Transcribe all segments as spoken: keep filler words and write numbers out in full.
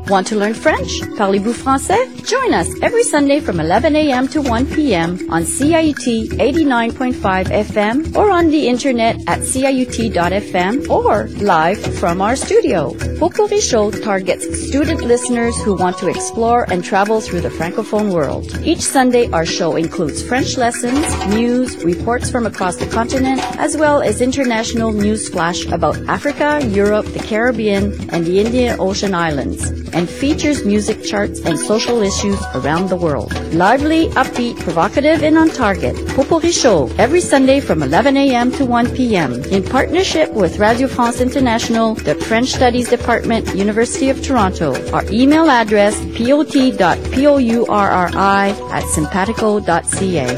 Want to learn French? Parlez-vous français? Join us every Sunday from eleven a.m. to one p.m. on C I U T eighty-nine point five F M or on the internet at C I U T dot F M or live from our studio. Potpourri Show targets student listeners who want to explore and travel through the Francophone world. Each Sunday, our show includes French lessons, news, reports from across the continent, as well as international news flash about Africa, Europe, the Caribbean, and the Indian Ocean Islands, and features music charts and social issues around the world. Lively, upbeat, provocative, and on target. Potpourri Show, every Sunday from eleven a.m. to one p.m. in partnership with Radio France International, the French Studies Department, University of Toronto. Our email address, pot dot pourri at simpatico dot c a.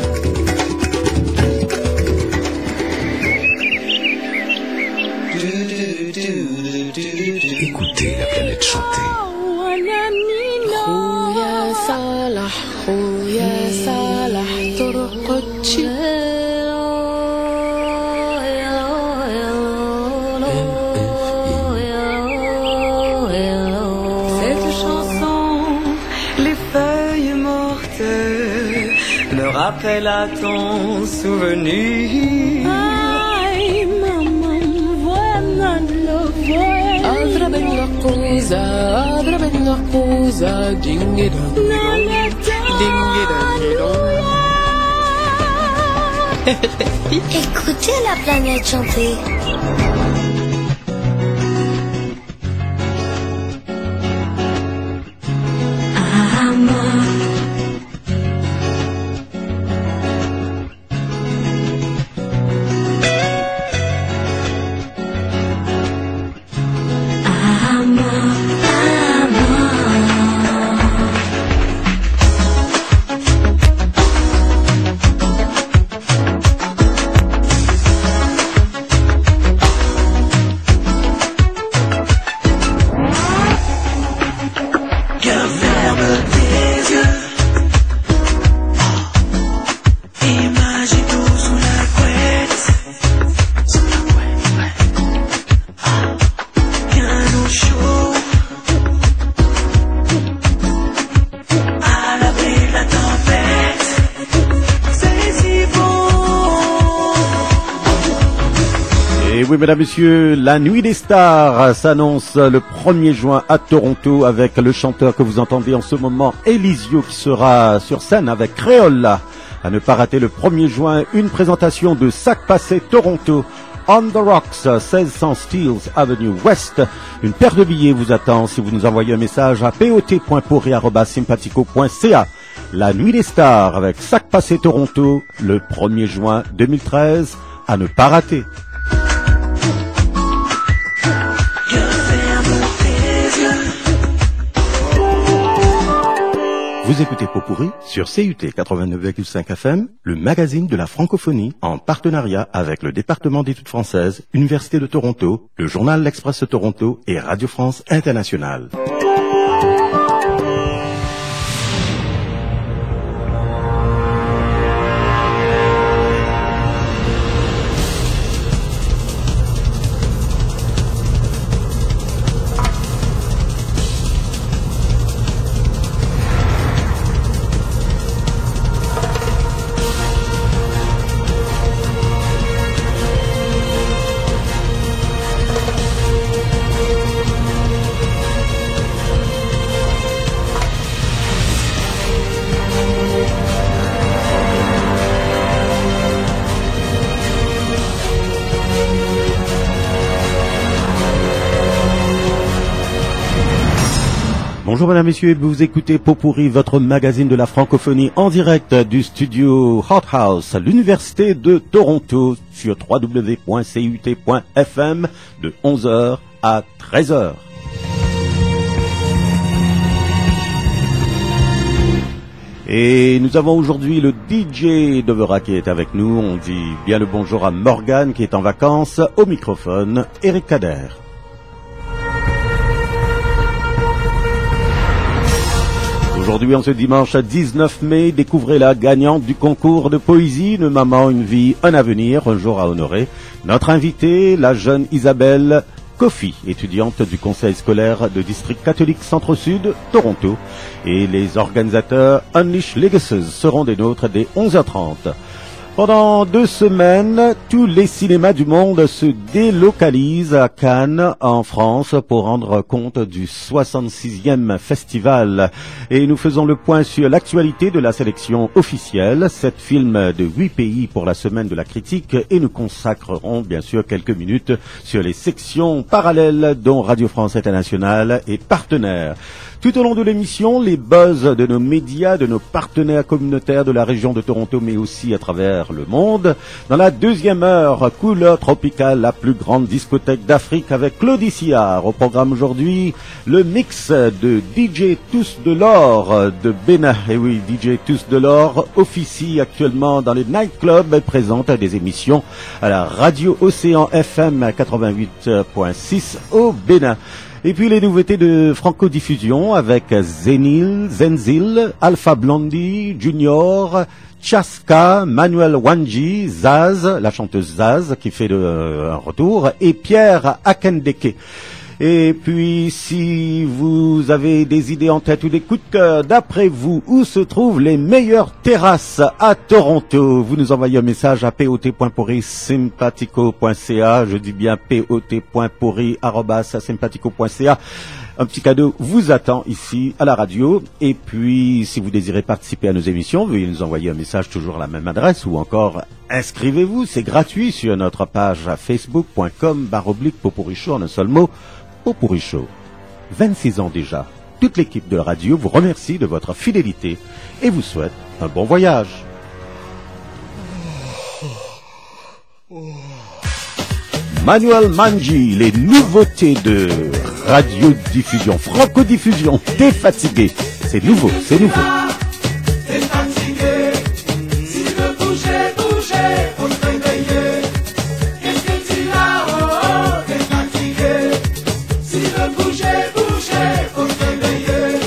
Écoutez la planète chanter. خويا صالح خويا صالح طرقتشي Cette chanson, les feuilles mortes me rappellent à ton souvenir. Ay, maman, voilà le voile. أضرب النقوزة أضرب النقوزة دينجي دونجي دينجي دونجي. Écoutez la planète chanter. Oui, mesdames, messieurs, la Nuit des Stars s'annonce le premier juin à Toronto avec le chanteur que vous entendez en ce moment, Elisio, qui sera sur scène avec Créole. À ne pas rater le premier juin, une présentation de Sac Passé Toronto, On the Rocks, seize cents Steeles Avenue West. Une paire de billets vous attend si vous nous envoyez un message à pot point pourri arobase simpatico point c a. La Nuit des Stars avec Sac Passé Toronto, le premier juin deux mille treize, à ne pas rater. Vous écoutez Potpourri sur C U T quatre-vingt-neuf virgule cinq F M, le magazine de la francophonie, en partenariat avec le département d'études françaises, Université de Toronto, le journal L'Express de Toronto et Radio France Internationale. Bonjour mesdames, messieurs, vous écoutez Potpourri, votre magazine de la francophonie en direct du studio Hot House à l'Université de Toronto sur w w w point c u t point f m de onze heures à treize heures. Et nous avons aujourd'hui le D J Devera qui est avec nous. On dit bien le bonjour à Morgane qui est en vacances. Au microphone, Eric Kader. Aujourd'hui, en ce dimanche dix-neuf mai, découvrez la gagnante du concours de poésie, une maman, une vie, un avenir, un jour à honorer. Notre invitée, la jeune Isabelle Kofi, étudiante du conseil scolaire de district catholique Centre-Sud, Toronto. Et les organisateurs Unleash Legacies seront des nôtres dès onze heures trente. Pendant deux semaines, tous les cinémas du monde se délocalisent à Cannes, en France, pour rendre compte du soixante-sixième festival. Et nous faisons le point sur l'actualité de la sélection officielle, sept films de huit pays pour la semaine de la critique, et nous consacrerons bien sûr quelques minutes sur les sections parallèles dont Radio France Internationale est partenaire. Tout au long de l'émission, les buzz de nos médias, de nos partenaires communautaires de la région de Toronto, mais aussi à travers le monde. Dans la deuxième heure, Couleur Tropicale, la plus grande discothèque d'Afrique avec Claudie Sillard. Au programme aujourd'hui, le mix de D J Tous de l'Or de Bénin. Et oui, D J Tous de l'Or officie actuellement dans les nightclubs et présente des émissions à la radio Océan F M quatre-vingt-huit point six au Bénin. Et puis les nouveautés de Franco-Diffusion avec Zenil, Zenzil, Alpha Blondie, Junior, Chaska, Manuel Wanji, Zaz, la chanteuse Zaz qui fait de, euh, un retour, et Pierre Akendeke. Et puis, si vous avez des idées en tête ou des coups de cœur, d'après vous, où se trouvent les meilleures terrasses à Toronto? Vous nous envoyez un message à pot point pourri sympatico point c a. Je dis bien pot point pourri arobase sympatico point c a. Un petit cadeau vous attend ici à la radio. Et puis, si vous désirez participer à nos émissions, veuillez nous envoyer un message toujours à la même adresse ou encore inscrivez-vous. C'est gratuit sur notre page facebook point com barre oblique Pot-Pourri Show en un seul mot. Pot-Pourri Show. vingt-six ans déjà. Toute l'équipe de la radio vous remercie de votre fidélité et vous souhaite un bon voyage. Manuel Manji, les nouveautés de radiodiffusion, franco-diffusion. T'es fatigué. C'est nouveau, c'est nouveau. T'es fatigué. Si tu veux bouger, bouger, faut te réveiller. Qu'est-ce que tu as? Oh, oh, t'es fatigué. Si tu veux bouger, bouger, faut te réveiller.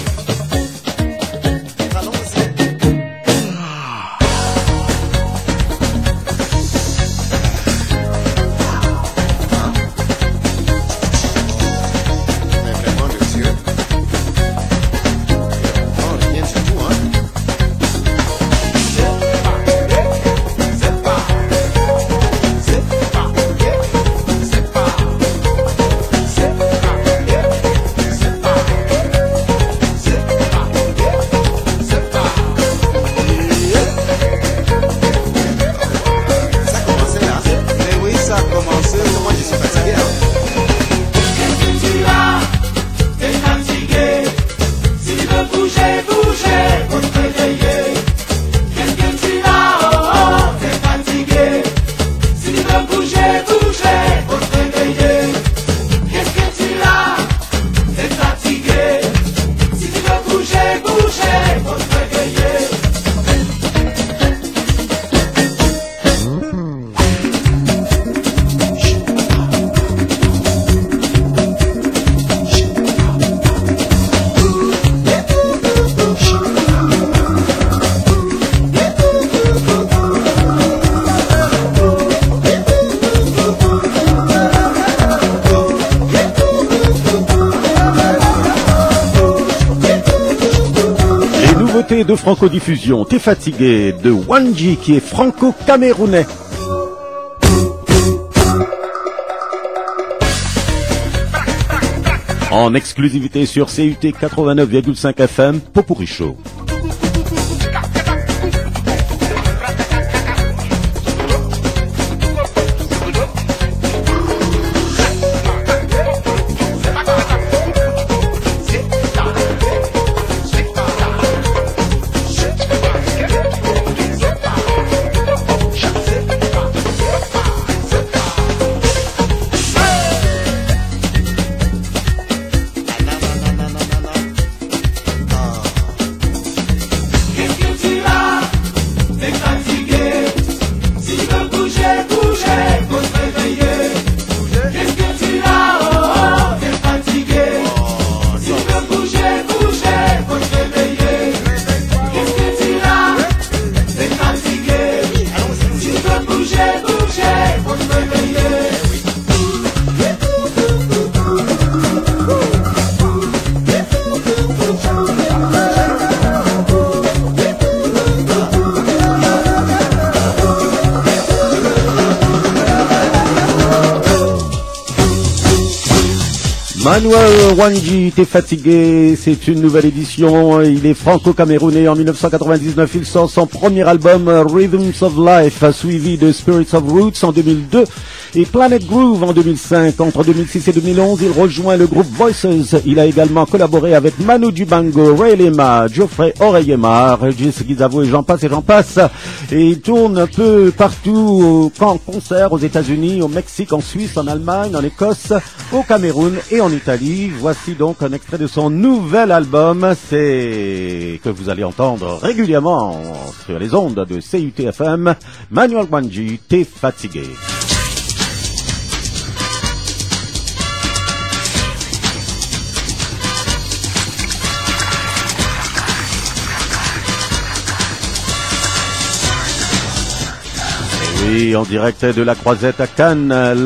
De Franco-Diffusion, T'es fatigué de Wanji qui est franco-camerounais. En exclusivité sur C U T quatre-vingt-neuf virgule cinq F M, Pot-Pourri Show. Manuel Wanji, t'es fatigué, c'est une nouvelle édition, il est franco-camerounais, en dix-neuf cent quatre-vingt-dix-neuf il sort son premier album Rhythms of Life, suivi de Spirits of Roots en deux mille deux et Planet Groove en deux mille cinq. Entre deux mille six et deux mille onze, il rejoint le groupe Voices. Il a également collaboré avec Manu Dibango, Ray Lema, Geoffrey Oreyema, Regis Gizavo et j'en passe et j'en passe. Et il tourne un peu partout, en concert aux États-Unis, au Mexique, en Suisse, en Allemagne, en Écosse, au Cameroun et en Italie. Voici donc un extrait de son nouvel album, c'est que vous allez entendre régulièrement sur les ondes de C U T F M. Manuel Wanji, t'es fatigué. Oui, en direct de la Croisette à Cannes,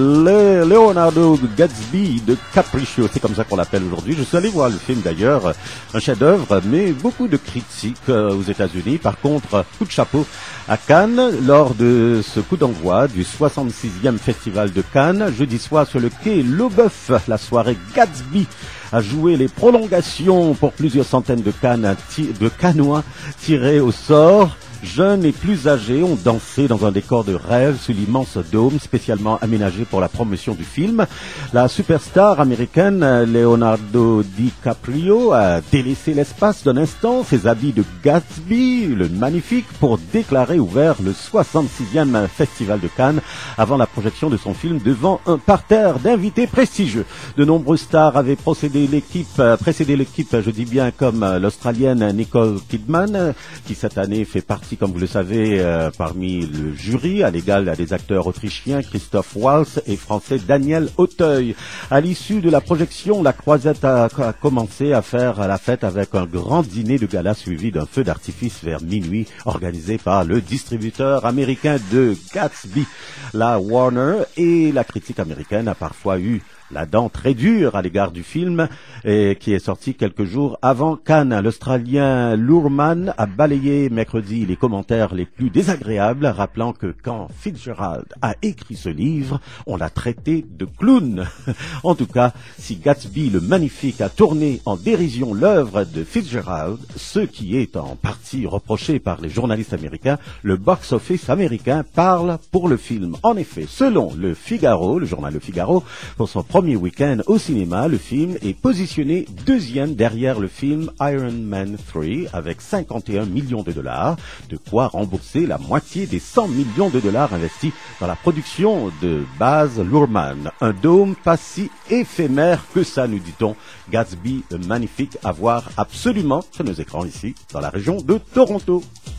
le Leonardo Gatsby de Capriccio, c'est comme ça qu'on l'appelle aujourd'hui. Je suis allé voir le film d'ailleurs, un chef-d'œuvre, mais beaucoup de critiques aux États-Unis. Par contre, coup de chapeau à Cannes, lors de ce coup d'envoi du soixante-sixième Festival de Cannes, jeudi soir sur le quai Laubeuf, la soirée Gatsby a joué les prolongations pour plusieurs centaines de Cannes, de Cannois tirés au sort. Jeunes et plus âgés ont dansé dans un décor de rêve sous l'immense dôme spécialement aménagé pour la promotion du film. La superstar américaine Leonardo DiCaprio a délaissé l'espace d'un instant, ses habits de Gatsby, le magnifique, pour déclarer ouvert le soixante-sixième Festival de Cannes avant la projection de son film devant un parterre d'invités prestigieux. De nombreuses stars avaient procédé l'équipe, précédé l'équipe, je dis bien, comme l'Australienne Nicole Kidman, qui cette année fait partie, comme vous le savez, euh, parmi le jury, à l'égal à des acteurs autrichiens Christoph Waltz et français Daniel Auteuil. À l'issue de la projection, la Croisette a, a commencé à faire la fête avec un grand dîner de gala suivi d'un feu d'artifice vers minuit, organisé par le distributeur américain de Gatsby, la Warner, et la critique américaine a parfois eu la dent très dure à l'égard du film et qui est sorti quelques jours avant Cannes. L'Australien Luhrmann a balayé mercredi les commentaires les plus désagréables, rappelant que quand Fitzgerald a écrit ce livre, on l'a traité de clown. En tout cas, si Gatsby le magnifique a tourné en dérision l'œuvre de Fitzgerald, ce qui est en partie reproché par les journalistes américains, le box-office américain parle pour le film. En effet, selon le Figaro, le journal Le Figaro, pour son premier week-end au cinéma, le film est positionné deuxième derrière le film Iron Man trois avec cinquante et un millions de dollars, de quoi rembourser la moitié des cent millions de dollars investis dans la production de Baz Luhrmann. Un dôme pas si éphémère que ça, nous dit-on. Gatsby, magnifique à voir absolument sur nos écrans ici, dans la région de Toronto.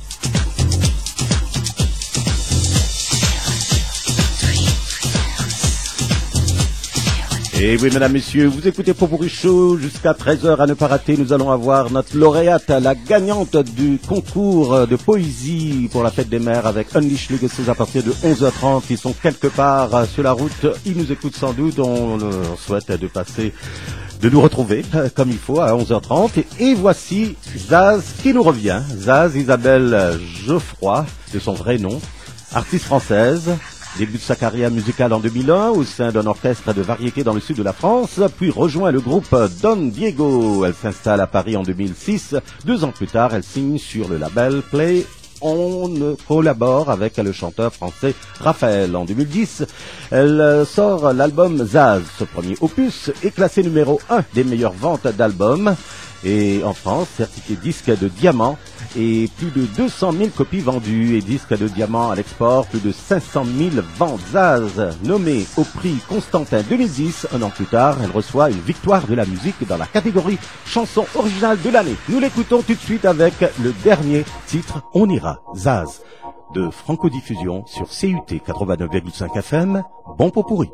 Et oui, mesdames, messieurs, vous écoutez Popurrí Show jusqu'à treize heures à ne pas rater. Nous allons avoir notre lauréate, la gagnante du concours de poésie pour la fête des mères avec Unleash Legacies à partir de onze heures trente. Ils sont quelque part sur la route. Ils nous écoutent sans doute. On souhaite de passer, de nous retrouver comme il faut à onze heures trente. Et, et voici Zaz qui nous revient. Zaz Isabelle Geoffroy, de son vrai nom, artiste française. Début de sa carrière musicale en deux mille un au sein d'un orchestre de variété dans le sud de la France, puis rejoint le groupe Don Diego. Elle s'installe à Paris en deux mille six. Deux ans plus tard, elle signe sur le label Play. On collabore avec le chanteur français Raphaël. En deux mille dix, elle sort l'album Zaz. Ce premier opus est classé numéro un des meilleures ventes d'albums. Et en France, certifié disque de diamant et plus de deux cent mille copies vendues et disque de diamant à l'export, plus de cinq cent mille ventes. Zaz, nommée au prix Constantin deux mille dix, un an plus tard, elle reçoit une victoire de la musique dans la catégorie chanson originale de l'année. Nous l'écoutons tout de suite avec le dernier titre, On ira, Zaz, de Franco-Diffusion sur C U T quatre-vingt-neuf virgule cinq F M. Bon Popurrí.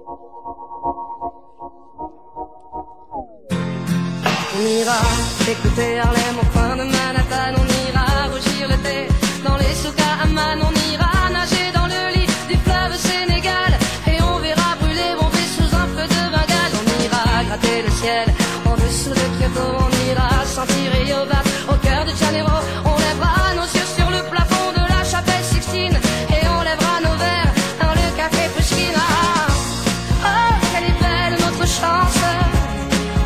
On ira écouter Harlem au coin de Manhattan. On ira rougir le thé dans les souks à Amman. On ira nager dans le lit du fleuve Sénégal. Et on verra brûler bomber sous un feu de Bengale. On ira gratter le ciel en dessous de Kyoto. On ira sentir Rio Bat au cœur de Janeiro. On lèvera nos yeux sur le plafond de la chapelle Sixtine. Et on lèvera nos verres dans le café Pushkin. Ah, oh, quelle est belle notre chance.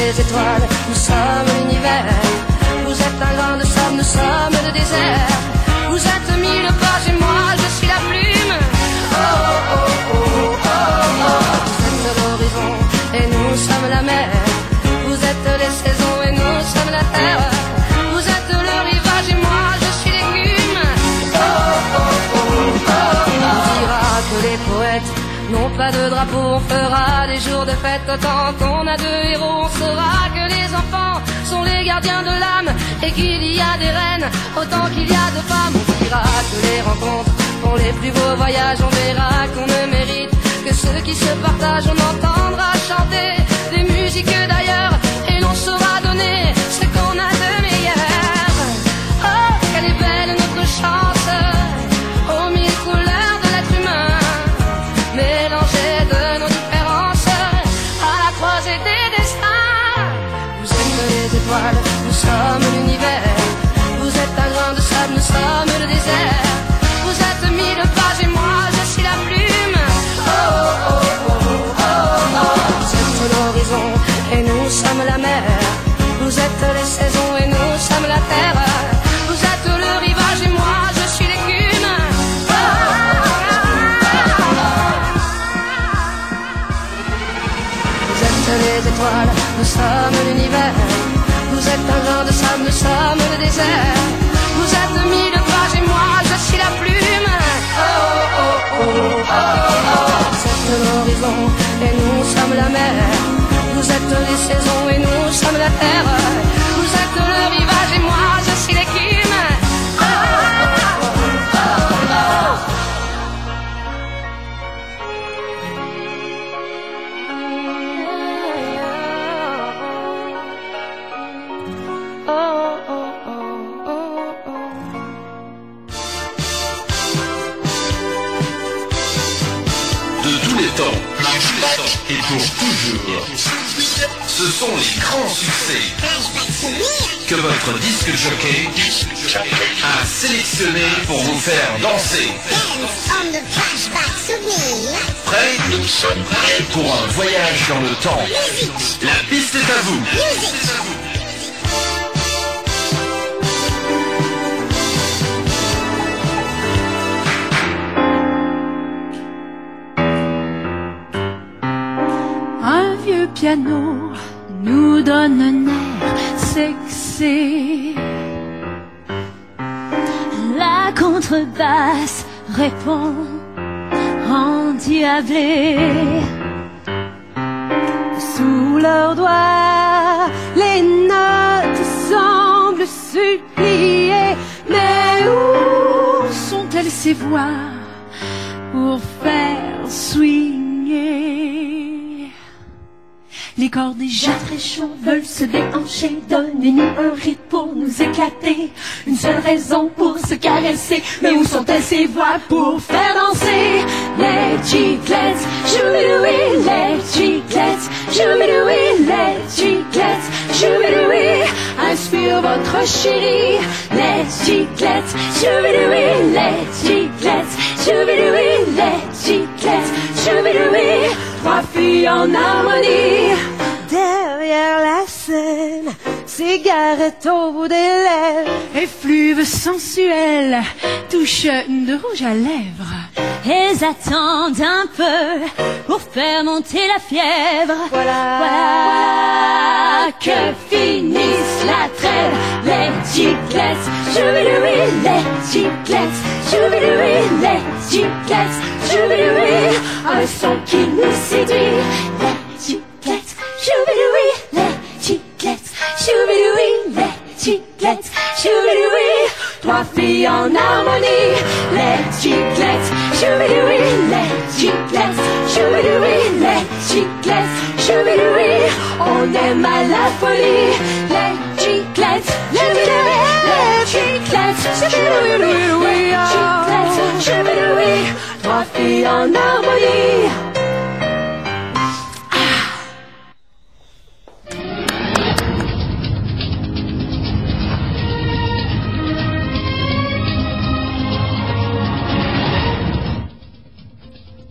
les étoiles, nous sommes l'univers. Vous êtes un grain de sable, nous sommes le désert. Vous êtes mille pages et moi je suis la plume. Oh oh oh oh oh oh. Vous êtes l'horizon et nous sommes la mer. Vous êtes les saisons et nous sommes la terre. Vous êtes le rivage et moi je suis l'écume. Oh oh oh oh oh. On dira que les poètes n'ont pas de drapeau, on fera des jours de fête. Tant qu'on a deux héros, on saura que les enfants sont les gardiens de l'âme et qu'il y a des reines autant qu'il y a de femmes. On dira que les rencontres font les plus beaux voyages. On verra qu'on ne mérite que ceux qui se partagent. On entendra chanter des musiques d'ailleurs et l'on saura donner ce qu'on a de meilleur. Oh, quelle est belle notre chance aux mille couleurs de l'être humain, mélangées de nos différences à la croisée des destins. Vous êtes les étoiles, nous sommes l'univers. Vous êtes un grain de sable, nous sommes le désert. Vous êtes mille pages et moi je suis la plume. Oh oh oh oh oh oh. Vous êtes l'horizon et nous sommes la mer. Vous êtes les saisons et nous sommes la terre. Vous êtes le rivage et moi je suis l'écume. Oh, oh, oh, oh. Vous êtes les étoiles, nous sommes l'univers. Vous êtes un grain de sable, nous sommes le désert. Vous êtes mille pages et moi je suis la plume. Oh oh oh oh oh. Vous êtes l'horizon et nous sommes la mer. Vous êtes les saisons et nous sommes la terre. Vous êtes le rivage et moi je suis l'écume. Oh oh oh oh oh. Et pour toujours, ce sont les grands succès que votre disque jockey a sélectionnés pour vous faire danser. Prêts? Nous sommes prêts pour un voyage dans le temps. La piste est à vous. Un vieux piano nous donne un air sexy. La contrebasse répond endiablé. Sous leurs doigts, les notes semblent supplier. Mais où sont-elles ces voix pour faire swinger? Les corps déjà très chauds veulent se déhancher. Donnez-nous un rythme pour nous éclater. Une seule raison pour se caresser. Mais où sont-elles ces voix pour faire danser? Les chiclets, choubidoui, les chiclets, choubidoui, les chiclets, choubidoui. Inspire votre chérie. Les chiclets, choubidoui, les chiclets, choubidoui, les chiclets, choubidoui. Trois filles en harmonie. Derrière la scène, cigarette au bout des lèvres, effluve sensuelle, touche de rouge à lèvres. Elles attendent un peu pour faire monter la fièvre. Voilà, voilà que finisse la trêve. Les chiclets, choubidoui, les chiclets, choubidoui, les chiclets, choubidoui. Un son qui nous séduit. Les chiclets, choubidoui, les chiclets, choubidoui, les chiclets, choubidoui. Trois filles en harmonie. Les chiclets, choubidoui, les chiclets, choubidoui, les chiclets, choubidoui. On aime à la folie. Les chiclets, choubidoui, les chiclets, choubidoui, les chiclets, choubidoui. Trois filles en harmonie.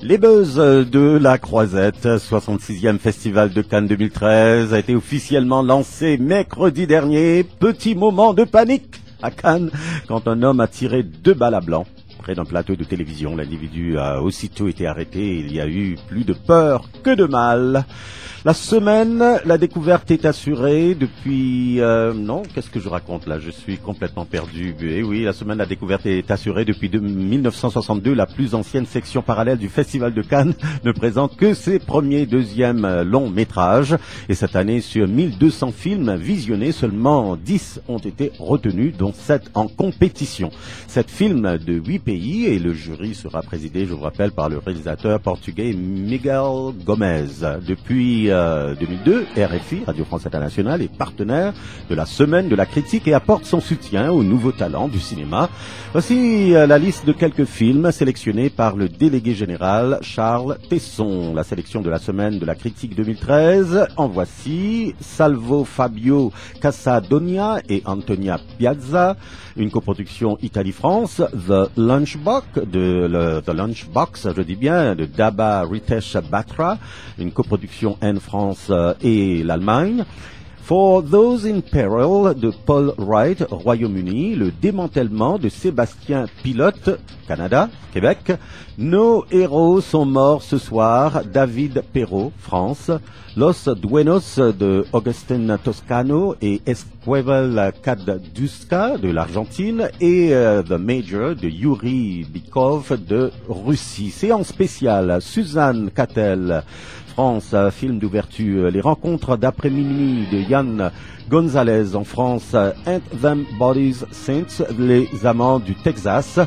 Les buzz de la Croisette, soixante-sixième Festival de Cannes deux mille treize, a été officiellement lancé mercredi dernier. Petit moment de panique à Cannes quand un homme a tiré deux balles à blanc près d'un plateau de télévision. L'individu a aussitôt été arrêté et il y a eu plus de peur que de mal. La semaine, la découverte est assurée depuis... Euh, non, qu'est-ce que je raconte là? Je suis complètement perdu. Et oui, la semaine, la découverte est assurée depuis de, mille neuf cent soixante-deux. La plus ancienne section parallèle du Festival de Cannes ne présente que ses premiers et deuxièmes longs métrages. Et cette année, sur mille deux cents films visionnés, seulement dix ont été retenus, dont sept en compétition. Sept films de huit pays et le jury sera présidé, je vous rappelle, par le réalisateur portugais Miguel Gomez. Depuis... deux mille deux, R F I, Radio France Internationale, est partenaire de la Semaine de la Critique et apporte son soutien aux nouveaux talents du cinéma. Voici la liste de quelques films sélectionnés par le délégué général Charles Tesson. La sélection de la Semaine de la Critique deux mille treize, en voici Salvo Fabio Casadonia et Antonia Piazza, une coproduction Italie-France, The Lunchbox, de le, The Lunchbox, je dis bien, de Daba Ritesh Batra, une coproduction N France et l'Allemagne. For Those in Peril de Paul Wright, Royaume-Uni, le démantèlement de Sébastien Pilote, Canada, Québec. Nos héros sont morts ce soir, David Perrault, France. Los Duenos de Agustin Toscano et Esquivel Kadduska de l'Argentine et uh, The Major de Yuri Bykov de Russie. Séance spéciale, Suzanne Cattel, France, film d'ouverture, les rencontres d'après minuit de Yann Gonzalez en France, Ain't Them Bodies Saints, les amants du Texas,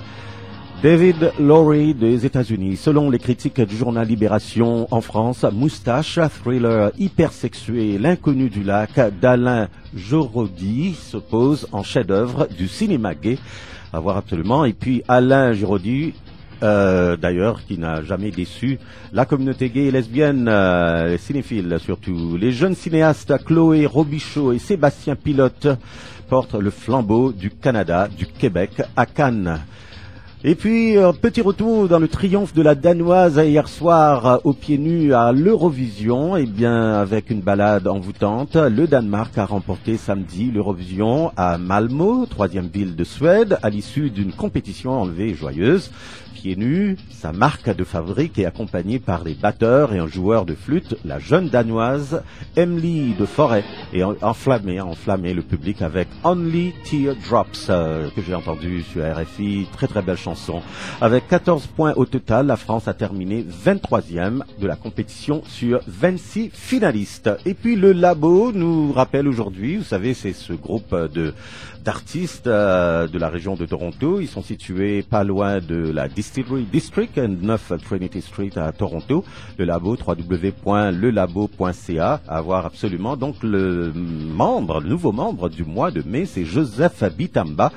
David Lowry des États-Unis. Selon les critiques du journal Libération en France, Moustache, thriller hypersexué, l'inconnu du lac d'Alain Giraudy s'oppose en chef-d'œuvre du cinéma gay. À voir absolument. Et puis Alain Giraudy, Euh, d'ailleurs, qui n'a jamais déçu la communauté gay et lesbienne, euh, les cinéphiles surtout. Les jeunes cinéastes Chloé Robichaud et Sébastien Pilote portent le flambeau du Canada, du Québec à Cannes. Et puis, un petit retour dans le triomphe de la Danoise hier soir aux pieds nus à l'Eurovision. Eh bien, avec une balade envoûtante, le Danemark a remporté samedi l'Eurovision à Malmö, troisième ville de Suède, à l'issue d'une compétition enlevée et joyeuse. Pieds nus, sa marque de fabrique est accompagnée par les batteurs et un joueur de flûte, la jeune Danoise Emily de Forêt, et enflammé, enflammé le public avec Only Teardrops, euh, que j'ai entendu sur R F I, très très belle chanson. Avec quatorze points au total, la France a terminé vingt-troisième de la compétition sur vingt-six finalistes. Et puis le Labo nous rappelle aujourd'hui, vous savez, c'est ce groupe de d'artistes euh, de la région de Toronto. Ils sont situés pas loin de la Distillery District, neuf Trinity Street à Toronto. Le Labo, w w w point le labo point c a, à voir absolument. Donc le membre, le nouveau membre du mois de mai, c'est Joseph Bitamba.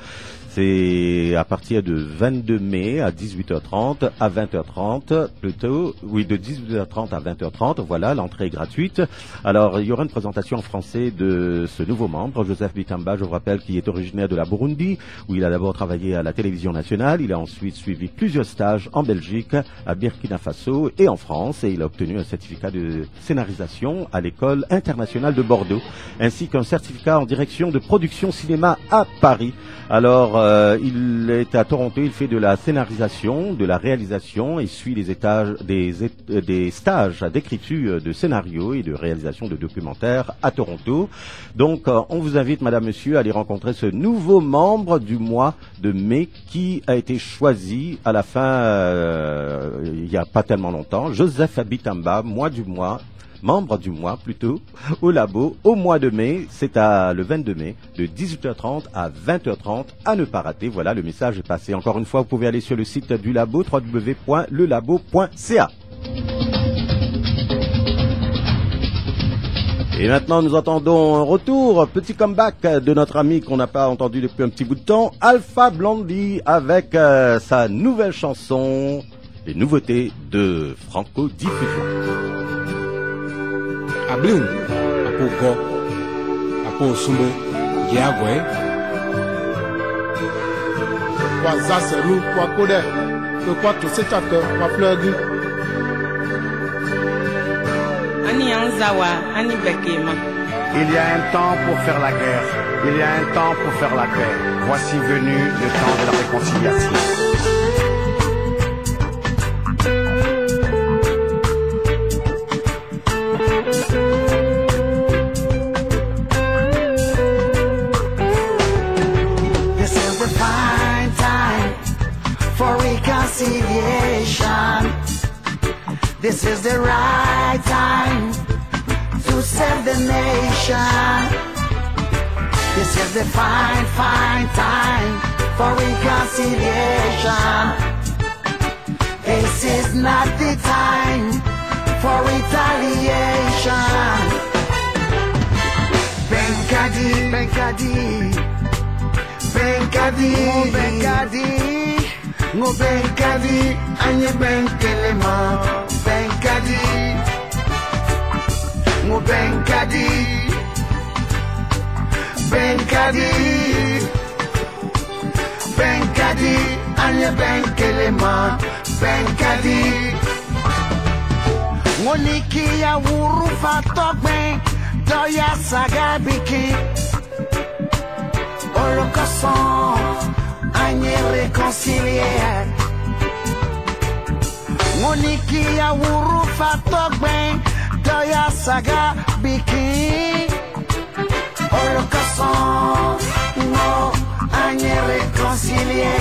C'est à partir de vingt-deux mai à dix-huit heures trente, à vingt heures trente plutôt, oui, de dix-huit heures trente à vingt heures trente, voilà, l'entrée est gratuite. Alors, il y aura une présentation en français de ce nouveau membre, Joseph Bitamba, je vous rappelle, qui est originaire de la Burundi, où il a d'abord travaillé à la télévision nationale, il a ensuite suivi plusieurs stages en Belgique, à Burkina Faso et en France, et il a obtenu un certificat de scénarisation à l'école internationale de Bordeaux, ainsi qu'un certificat en direction de production cinéma à Paris. Alors, euh, il est à Toronto, il fait de la scénarisation, de la réalisation, et suit les étages, des, des stages d'écriture de scénarios et de réalisation de documentaires à Toronto. Donc, euh, on vous invite, madame, monsieur, à aller rencontrer ce nouveau membre du mois de mai qui a été choisi à la fin, euh, il n'y a pas tellement longtemps, Joseph Bitamba, mois du mois, membre du mois plutôt, au Labo, au mois de mai, c'est à le vingt-deux mai, de dix-huit heures trente à vingt heures trente, à ne pas rater. Voilà, le message est passé. Encore une fois, vous pouvez aller sur le site du Labo, w w w point le labo point c a. Et maintenant, nous entendons un retour, petit comeback de notre ami qu'on n'a pas entendu depuis un petit bout de temps, Alpha Blondy, avec euh, sa nouvelle chanson, les nouveautés de Franco Diffusion. Abliu, apo go, apo sumbo, yagwe. Kwa zaselu, kwa kode, que kwa to setake, kwa fleugu. Ani Anzawa, Ani Bekema. Il y a un temps pour faire la guerre, il y a un temps pour faire la paix. Voici venu le temps de la réconciliation. This is the fine time for reconciliation. This is the right time to save the nation. This is the fine, fine time for reconciliation. This is not the time for retaliation. Benkadi, Benkadi, Benkadi, Benkadi, Ngo Benkadi, Anye Benkelema, Benkadi, Ngo Benkadi, Benkadi, Benkadi, Anye Benkelema, Benkadi. Ngoniki ya wuru fatokben, doya sagabiki. Holocauston, Anye réconcilier. Ngoniki ya wuru fatokben, doya sagabiki. Holocauston, no, Anye réconcilier.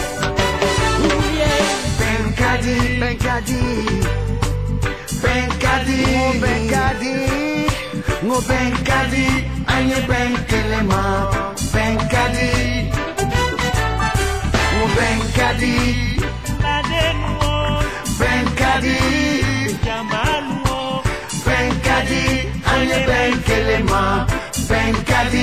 Benkadi, Benkadi. Benkadi, Benkadi, Ngo Benkadi, Anye Benkelema, Benkadi, Ngo Benkadi, Benkadi, Benkadi, Anye Benkelema, Benkadi.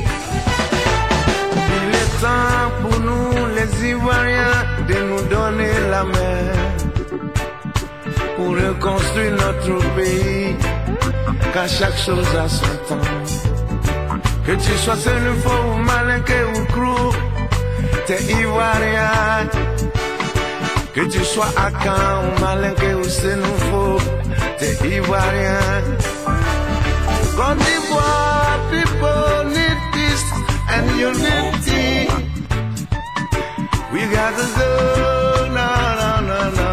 Il est temps pour nous les Ivoiriens de nous donner la main pour reconstruire notre pays, car chaque chose a son temps. Que tu sois seul faux ou malinqué ou crou, t'es Ivoirien. Que tu sois Akan ou malinqué ou Sénoufo, t'es Ivoirien. Côte d'Ivoire, people need peace and unity. We gotta go, no, no, no, no.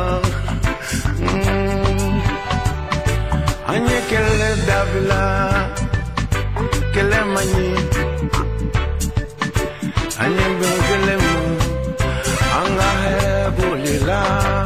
Anye kele Davila, kele mani, anye ben kele mo, anga he bolila.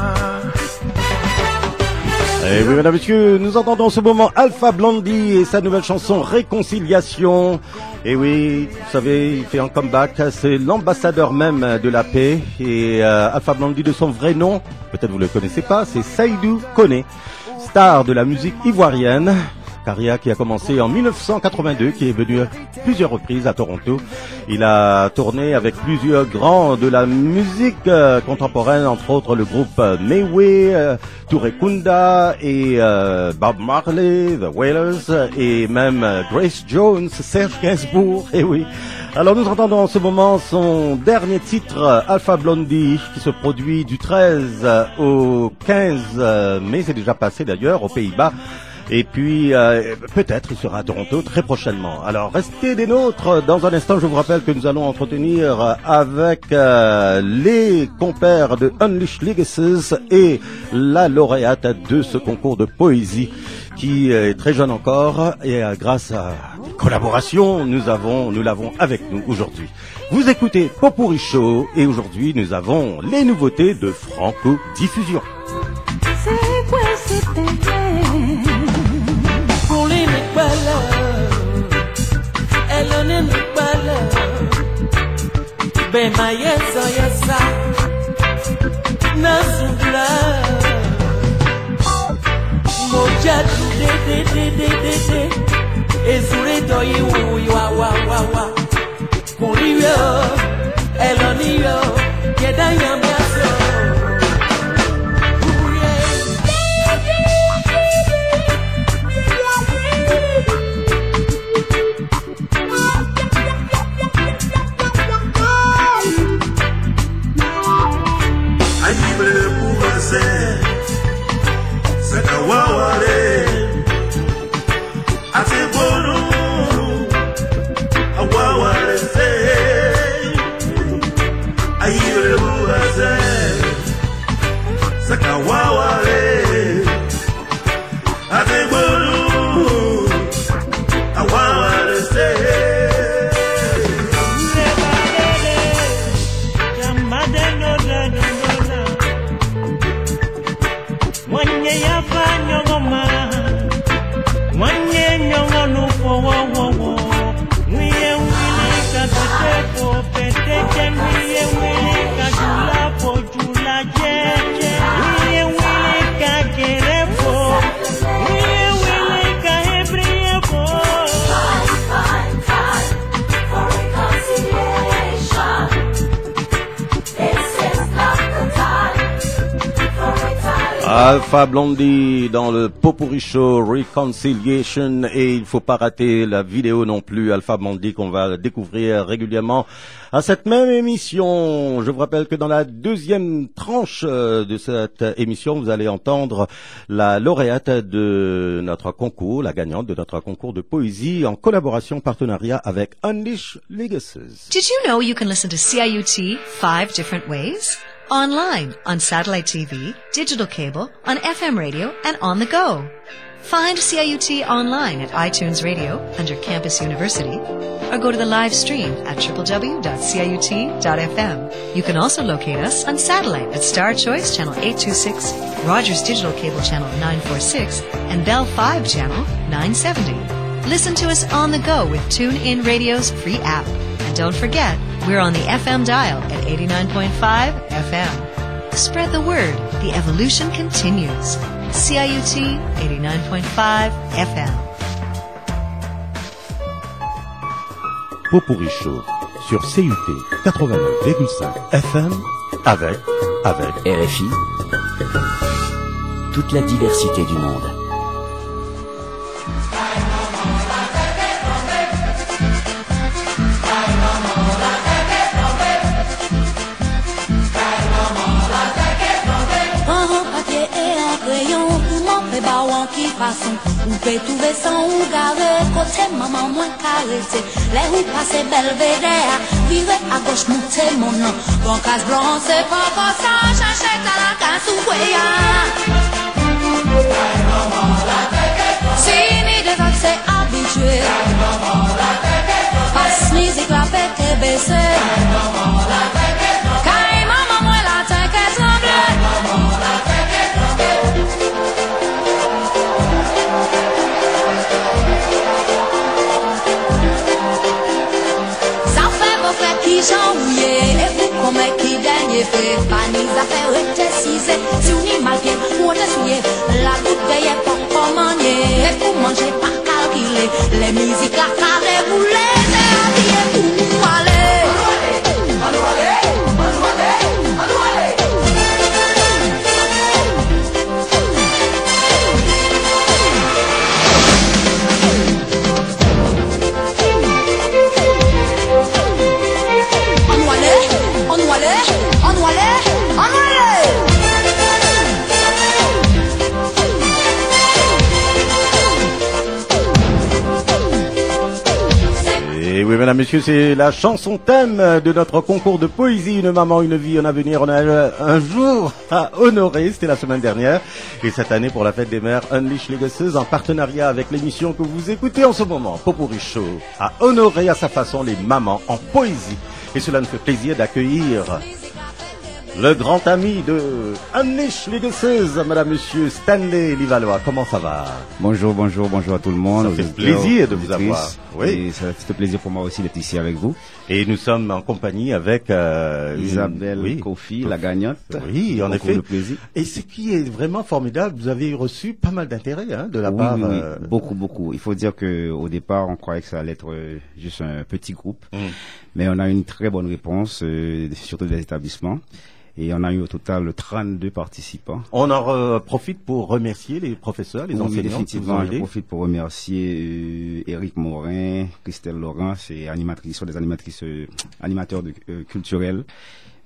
Et oui, mesdames et messieurs, nous entendons en ce moment Alpha Blondy et sa nouvelle chanson Réconciliation. Et oui, vous savez, il fait un comeback, c'est l'ambassadeur même de la paix. Et euh, Alpha Blondy, de son vrai nom, peut-être vous ne le connaissez pas, c'est Seydou Koné, star de la musique ivoirienne. Carrière qui a commencé en mille neuf cent quatre-vingt-deux, qui est venu plusieurs reprises à Toronto. Il a tourné avec plusieurs grands de la musique euh, contemporaine, entre autres le groupe euh, Mayway, euh, Touré Kunda et euh, Bob Marley, The Wailers et même euh, Grace Jones, Serge Gainsbourg. Et oui. Alors nous entendons en ce moment son dernier titre, Alpha Blondy, qui se produit du treize au quinze mai, c'est déjà passé d'ailleurs, aux Pays-Bas. Et puis, euh, peut-être, il sera à Toronto très prochainement. Alors, restez des nôtres. Dans un instant, je vous rappelle que nous allons entretenir avec euh, les compères de Unleash Legacies et la lauréate de ce concours de poésie, qui est très jeune encore. Et euh, grâce à des collaborations, nous avons, nous l'avons avec nous aujourd'hui. Vous écoutez Popurrí Show et aujourd'hui, nous avons les nouveautés de Franco Diffusion. C'est quoi c'était? Elone Nubala, Bema Yesa Yesa, Nasubla, Moja de de de de de de, Ezure Doyi Wu Wa Wa Wa Wa, Kuriyo, Eloniyo, Yeda Yamyaso. Awawale, Adebolu, Awawale say. Mwanye ya fanyo ngoma, mwanye nyongo nupo wo wo wo. Mwiye wili katetepo petete, mwiye wili kajula po jula jeje. Mwiye wili kakerepo, mwiye wili kahebriepo. Fight, fight, fight for reconciliation. This is not the time for retaliation. Alpha Blondy dans le Popurrí Show Reconciliation, et il faut pas rater la vidéo non plus, Alpha Blondy, qu'on va découvrir régulièrement à cette même émission. Je vous rappelle que dans la deuxième tranche de cette émission, vous allez entendre la lauréate de notre concours, la gagnante de notre concours de poésie en collaboration, partenariat avec Unleash Legacies. Did you know you can listen to C I U T five different ways? Online, on satellite T V, digital cable, on F M radio, and on the go. Find C I U T online at iTunes Radio under Campus University, or go to the live stream at w w w dot c i u t dot f m. You can also locate us on satellite at Star Choice Channel eight two six, Rogers Digital Cable Channel nine forty-six, and Bell five Channel nine seventy. Listen to us on the go with TuneIn Radio's free app. And don't forget, we're on the F M dial at eighty-nine point five F M. Spread the word. The evolution continues. C I U T eighty-nine point five F M. Popurrí Show sur C U T quatre-vingt-neuf virgule cinq F M avec, avec R F I. Toute la diversité du monde. Qui façon, ou peut trouver sans ou garer, côté maman moins caressé, les roues passent belvédère, vivre à gauche, monter mon nom, bon casse blanc, c'est pas comme ça, chercher à la casse ou quoi. Si ni de vague c'est habitué, passe musique la fête est baissée, quand maman moins la tête est tremblée. Qui j'ennuie, et vous comme qui gagne fait, pas ni affaires rétrécissées, si on y mal bien, ou on est souillé, la goutte veille pour commander, et pour manger pas calculer, les musiques à carré bouler, c'est habillé pour aller. On doit aller, on doit aller, on doit aller. Et oui, mesdames, messieurs, c'est la chanson thème de notre concours de poésie, Une maman, une vie, un avenir. On a un jour à honorer, c'était la semaine dernière. Et cette année, pour la fête des mères, Unleash Legacies, en partenariat avec l'émission que vous écoutez en ce moment, Popurrí Show, a honoré à sa façon les mamans en poésie. Et cela nous fait plaisir d'accueillir le grand ami de Unleash Legacies, madame, monsieur Stanley Livalois. Comment ça va? Bonjour, bonjour, bonjour à tout le monde. Ça fait plaisir de vous avoir. Oui. Et ça fait plaisir pour moi aussi d'être ici avec vous. Et nous sommes en compagnie avec euh, Isabelle une... oui. Kofi, la gagnante. Oui, en effet. Le plaisir. Et ce qui est vraiment formidable, vous avez reçu pas mal d'intérêt hein, de la oui, part. Oui, oui. Euh... Beaucoup, beaucoup. Il faut dire que au départ, on croyait que ça allait être euh, juste un petit groupe, mm. mais on a eu une très bonne réponse, euh, surtout des établissements. Et on a eu au total trente-deux participants. On en euh, profite pour remercier les professeurs, les oui, enseignants. Définitivement, je profite pour remercier euh, Éric Morin, Christelle Laurent, c'est animatrice, sont des animatrices, euh, animateurs de, euh, culturels.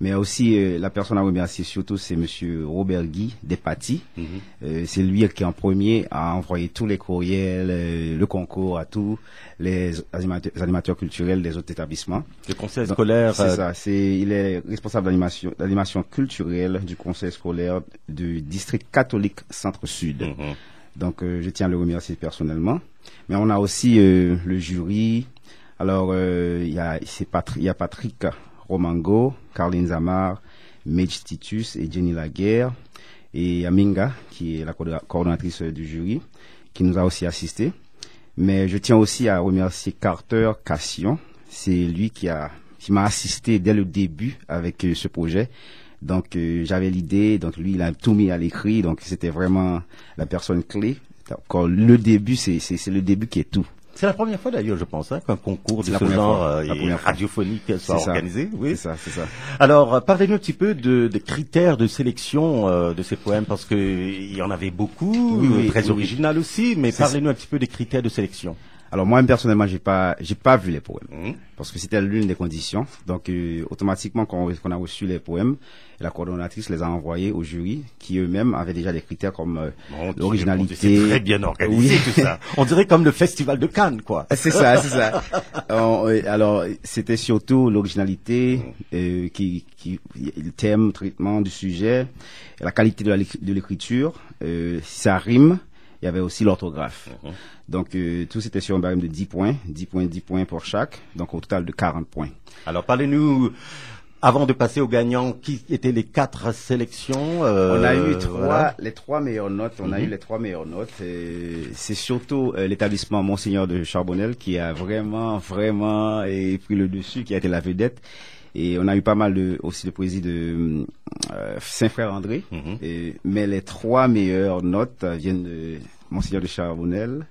Mais aussi, euh, la personne à remercier surtout, c'est monsieur Robert Guy Despaty. Mm-hmm. euh, c'est lui qui en premier a envoyé tous les courriels, euh, le concours à tous les animateurs, les animateurs culturels des autres établissements. Le conseil Donc, scolaire. C'est euh... ça. C'est, il est responsable d'animation, d'animation culturelle du conseil scolaire du district catholique Centre-Sud. Mm-hmm. Donc, euh, je tiens à le remercier personnellement. Mais on a aussi euh, le jury. Alors, euh, il y a, c'est Patri- il y a Patrick Romango, Caroline Zamar, Medj Titus et Jenny Laguerre, et Aminga, qui est la coordonnatrice du jury, qui nous a aussi assisté. Mais je tiens aussi à remercier Carter Cassion. C'est lui qui a, qui m'a assisté dès le début avec euh, ce projet. Donc, euh, j'avais l'idée, donc lui, il a tout mis à l'écrit, donc c'était vraiment la personne clé. Donc, le début, c'est, c'est, c'est le début qui est tout. C'est la première fois d'ailleurs, je pense, hein, qu'un concours de c'est ce genre euh, et radiophonique soit c'est organisé. Ça. Oui, c'est ça, c'est ça. Alors, euh, parlez-nous un petit peu de, des critères de sélection euh, de ces poèmes, parce que il y en avait beaucoup, oui, oui, très oui, original oui. aussi. Mais c'est parlez-nous ça. un petit peu des critères de sélection. Alors moi personnellement, j'ai pas, j'ai pas vu les poèmes mmh. parce que c'était l'une des conditions. Donc euh, automatiquement, quand on, quand on a reçu les poèmes, la coordonnatrice les a envoyés au jury, qui eux-mêmes avaient déjà des critères comme euh, bon, l'originalité. C'est très bien organisé oui. tout ça. On dirait comme le festival de Cannes, quoi. C'est ça, c'est ça. Alors, alors c'était surtout l'originalité, euh, qui, qui, le thème, le traitement du sujet, la qualité de, la, de l'écriture, euh, si ça rime. Il y avait aussi l'orthographe. Mmh. Donc, euh, tout c'était sur un barème de dix points. dix points, dix points pour chaque. Donc, au total de quarante points. Alors, parlez-nous, avant de passer aux gagnants, qui étaient les quatre sélections euh, On a eu trois, voilà. les trois meilleures notes. On mmh. a eu les trois meilleures notes. Et c'est surtout euh, l'établissement Monseigneur de Charbonnel qui a vraiment, vraiment et pris le dessus, qui a été la vedette. Et on a eu pas mal de, aussi de poésie de euh, Saint-Frère André. Mm-hmm. Et, mais les trois meilleures notes viennent de Monseigneur de Charbonnel.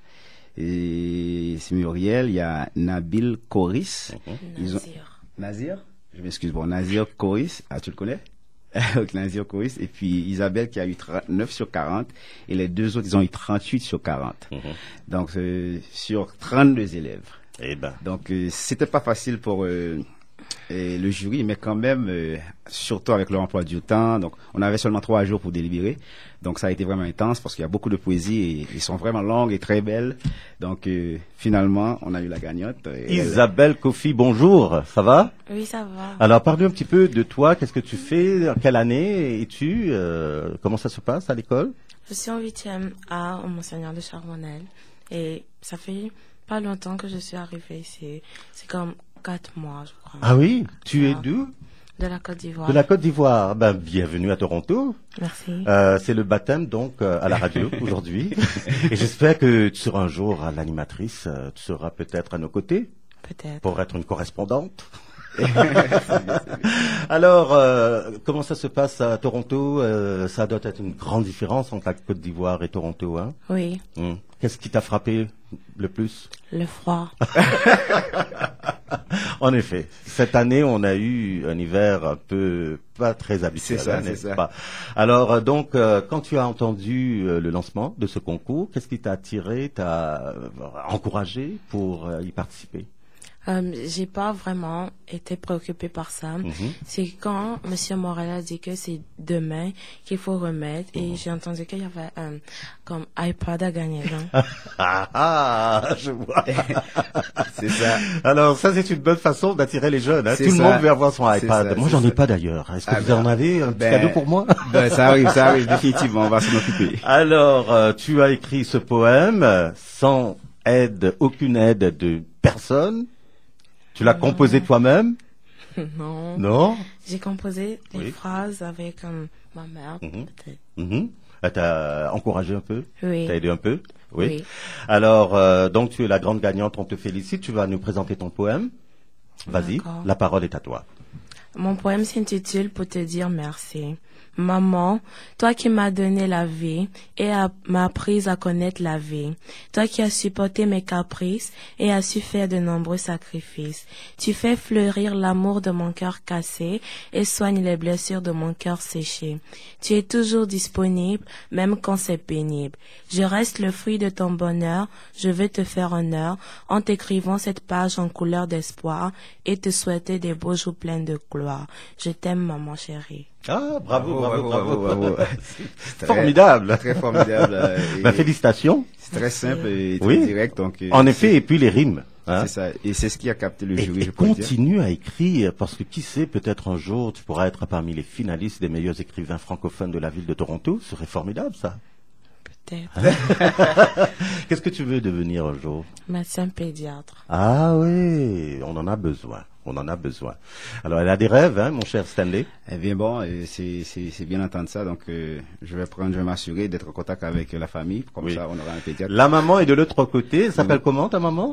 Et c'est Muriel. Il y a Nabil Coris. Mm-hmm. Ils ont... Nazir. Je m'excuse. Bon, Nazir Coris. Ah, tu le connais? Nazir Coris. Et puis Isabelle qui a eu trente-neuf sur quarante. Et les deux autres, ils ont eu trente-huit sur quarante. Mm-hmm. Donc, euh, sur trente-deux élèves. Eh ben. Donc, euh, c'était pas facile pour... Euh, Et le jury, mais quand même, euh, surtout avec leur emploi du temps. Donc, on avait seulement trois jours pour délibérer. Donc, ça a été vraiment intense parce qu'il y a beaucoup de poésie et ils sont vraiment longues et très belles. Donc, euh, finalement, on a eu la gagnante. Isabelle elle... Kofi, bonjour. Ça va? Oui, ça va. Alors, parle-nous un petit peu de toi. Qu'est-ce que tu fais? En quelle année es-tu? euh, Comment ça se passe à l'école? Je suis en huitième A au Monseigneur de Charbonnel. Et ça fait pas longtemps que je suis arrivée ici. C'est comme quatre mois, je crois. Ah oui? Tu ah. es d'où? De la Côte d'Ivoire. De la Côte d'Ivoire. Ben, bienvenue à Toronto. Merci. Euh, c'est le baptême, donc, euh, à la radio, aujourd'hui. Et j'espère que tu seras un jour à l'animatrice. Euh, tu seras peut-être à nos côtés. Peut-être. Pour être une correspondante. Alors, euh, comment ça se passe à Toronto? euh, Ça doit être une grande différence entre la Côte d'Ivoire et Toronto, hein? Oui. Hum. Qu'est-ce qui t'a frappé le plus? Le froid. En effet, cette année, on a eu un hiver un peu pas très habituel, c'est ça, hein, c'est n'est-ce ça. pas? Alors, donc, euh, quand tu as entendu euh, le lancement de ce concours, qu'est-ce qui t'a attiré, t'a euh, encouragé pour euh, y participer? Euh, j'ai pas vraiment été préoccupée par ça. Mm-hmm. C'est quand Monsieur Morel a dit que c'est demain qu'il faut remettre mm-hmm. et j'ai entendu qu'il y avait un comme iPad à gagner. ah, ah, je vois. C'est ça. Alors ça c'est une bonne façon d'attirer les jeunes. Hein. Tout ça. Le monde veut avoir son iPad. Ça, moi j'en ça. ai pas d'ailleurs. Est-ce que ah vous ben, en avez un ben, cadeau pour moi? Ben ça arrive, ça arrive définitivement. On va s'en occuper. Alors euh, tu as écrit ce poème sans aide, aucune aide de personne. Tu l'as non. composé toi-même? Non. Non? J'ai composé des oui. phrases avec um, ma mère, mm-hmm. peut-être. Mm-hmm. Elle t'a encouragé un peu? Oui. T'as aidé un peu? Oui. oui. Alors, euh, donc tu es la grande gagnante, on te félicite. Tu vas nous présenter ton poème. Vas-y, D'accord. La parole est à toi. Mon poème s'intitule « Pour te dire merci ». Maman, toi qui m'as donné la vie et a, m'as appris à connaître la vie, toi qui as supporté mes caprices et as su faire de nombreux sacrifices, tu fais fleurir l'amour de mon cœur cassé et soignes les blessures de mon cœur séché. Tu es toujours disponible, même quand c'est pénible. Je reste le fruit de ton bonheur, je veux te faire honneur en t'écrivant cette page en couleur d'espoir et te souhaiter des beaux jours pleins de gloire. gloire. Je t'aime, maman chérie. Ah, bravo, bravo, bravo. bravo, bravo. C'est formidable. Très formidable. euh, et Bah, félicitations. C'est très simple et très Oui. direct. Donc, euh, En effet, et puis les rimes. hein. C'est ça. Et c'est ce qui a capté le Et, jury, et je peux dire. continue à écrire, parce que qui sait, peut-être un jour, tu pourras être parmi les finalistes des meilleurs écrivains francophones de la ville de Toronto. Ce serait formidable, ça. Peut-être. Hein? Qu'est-ce que tu veux devenir un jour? Médecin pédiatre. Ah oui, on en a besoin. On en a besoin. Alors, elle a des rêves, hein, mon cher Stanley? Eh bien bon, euh, c'est c'est c'est bien d'entendre ça. Donc euh, je vais prendre, je vais m'assurer d'être en contact avec euh, la famille. Comme Oui. ça, on aura un pédiatre. La maman est de l'autre côté. Elle s'appelle comment, ta maman?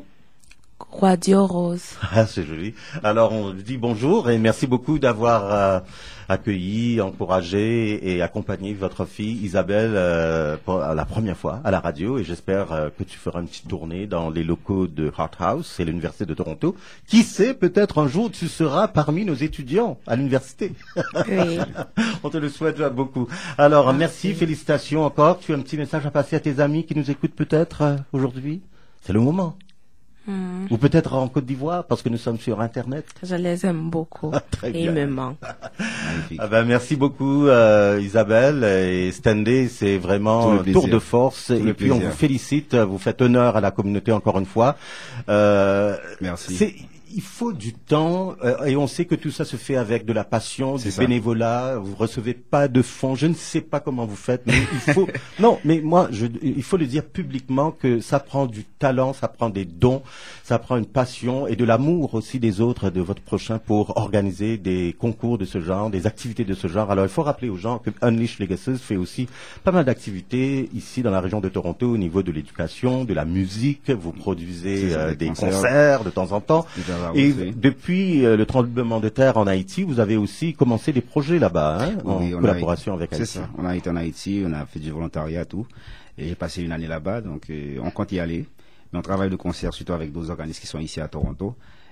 Radio Rose. Ah, c'est joli. Alors, on dit bonjour et merci beaucoup d'avoir euh, accueilli, encouragé et accompagné votre fille Isabelle euh, pour la première fois à la radio. Et j'espère euh, que tu feras une petite tournée dans les locaux de Hart House, c'est l'université de Toronto. Qui sait, peut-être un jour tu seras parmi nos étudiants à l'université. Oui. On te le souhaite beaucoup. Alors, merci, félicitations encore. Tu as un petit message à passer à tes amis qui nous écoutent peut-être euh, aujourd'hui? C'est le moment. Hmm. Ou peut-être en Côte d'Ivoire, parce que nous sommes sur Internet. Je les aime beaucoup. Très et ils bien. me manquent. Ah ben, merci beaucoup euh, Isabelle et Stanley, c'est vraiment Tout le un plaisir. tour de force. Tout et le puis on plaisir. vous félicite, vous faites honneur à la communauté encore une fois. Euh, Merci. c'est- Il faut du temps euh, et on sait que tout ça se fait avec de la passion, du C'est ça. bénévolat. Vous recevez pas de fonds. Je ne sais pas comment vous faites, mais il faut. Non, mais moi, je, il faut le dire publiquement que ça prend du talent, ça prend des dons, ça prend une passion et de l'amour aussi des autres, de votre prochain, pour organiser des concours de ce genre, des activités de ce genre. Alors, il faut rappeler aux gens que Unleash Legacies fait aussi pas mal d'activités ici dans la région de Toronto au niveau de l'éducation, de la musique. Vous produisez C'est ça, euh, des des concerts. concerts de temps en temps. Des Et oui. depuis euh, le tremblement de terre en Haïti, vous avez aussi commencé des projets là-bas, hein, en Oui, on a- collaboration avec Haïti. C'est ça. On a été en Haïti, on a fait du volontariat, tout. Et j'ai passé une année là-bas, donc euh, on compte y aller. Mais on travaille de concert surtout avec d'autres organismes qui sont ici à Toronto.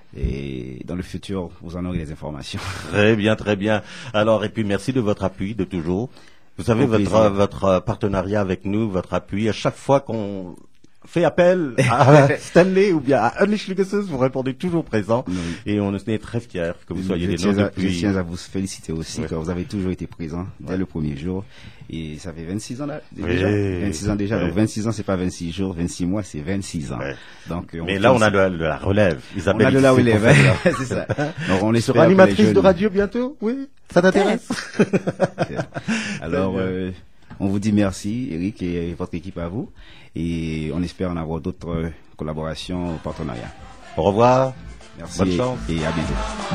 Et dans le futur, vous en aurez des informations. Très bien, très bien. Alors, et puis merci de votre appui de toujours. Vous savez, Au votre, plaisir. votre euh, partenariat avec nous, votre appui, à chaque fois qu'on fait appel à Stanley ou bien à Unleash Legacies, vous répondez toujours présent. Et on est très fiers que vous soyez je, des tiens nôtres à, depuis... je tiens à vous féliciter aussi, Ouais. car vous avez toujours été présent dès Ouais. le premier jour. Et ça fait vingt-six ans là, Oui. déjà. vingt-six ans déjà. Ouais. Donc vingt-six ans, c'est pas vingt-six jours, vingt-six mois, c'est vingt-six ans. Ouais. Donc, euh, Mais vous là, on a félicite. de, de la relève. On Isabelle a de la ici, c'est relève, pour hein. faire. C'est ça. Donc, on Tu espère seras que les animatrice de jeunes- radio bientôt? Oui? Ça t'intéresse? Alors, Très bien. euh, on vous dit merci, Eric, et votre équipe à vous. Et on espère en avoir d'autres euh, collaborations, partenariats. Au revoir. Merci. Bonne et- chance. Et à bientôt.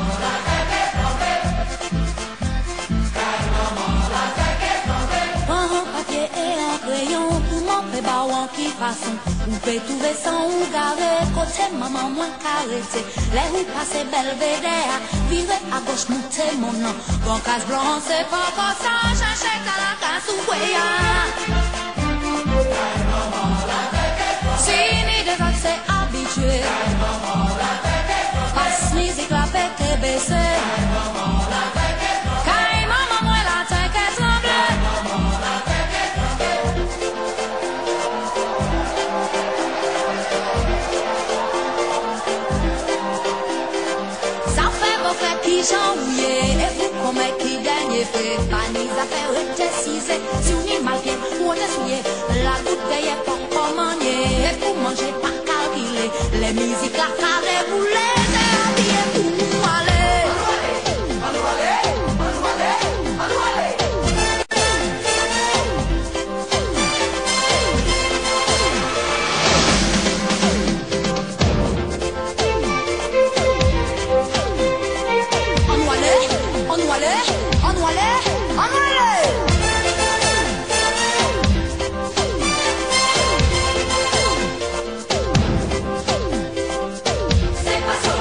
Prends un papier et un crayon pour m'en faire baouan qui façon. Ou peut trouver sans ou garer, côté maman moins caressé. Les roues passent belvédère, virer à gauche, monter mon nom. Bon casse blanc, c'est pas comme ça, j'achète à la casse ou Si ni des accès habitués, passe musique la bec et baissé. Quand maman moi la tête est tremblée. Ça fait beau fait qui j'ennuie et vous comme qui gagne fait pas ni affaires rétrécisées si on y mal bien ou on est souillé la goutte d'ailleurs pas comment et pour manger pas calculer les musiques la carré rouler c'est habillé pour nous aller allô allez allô allez allô allez On allait, on allait, on allait, on allait. C'est pas ça.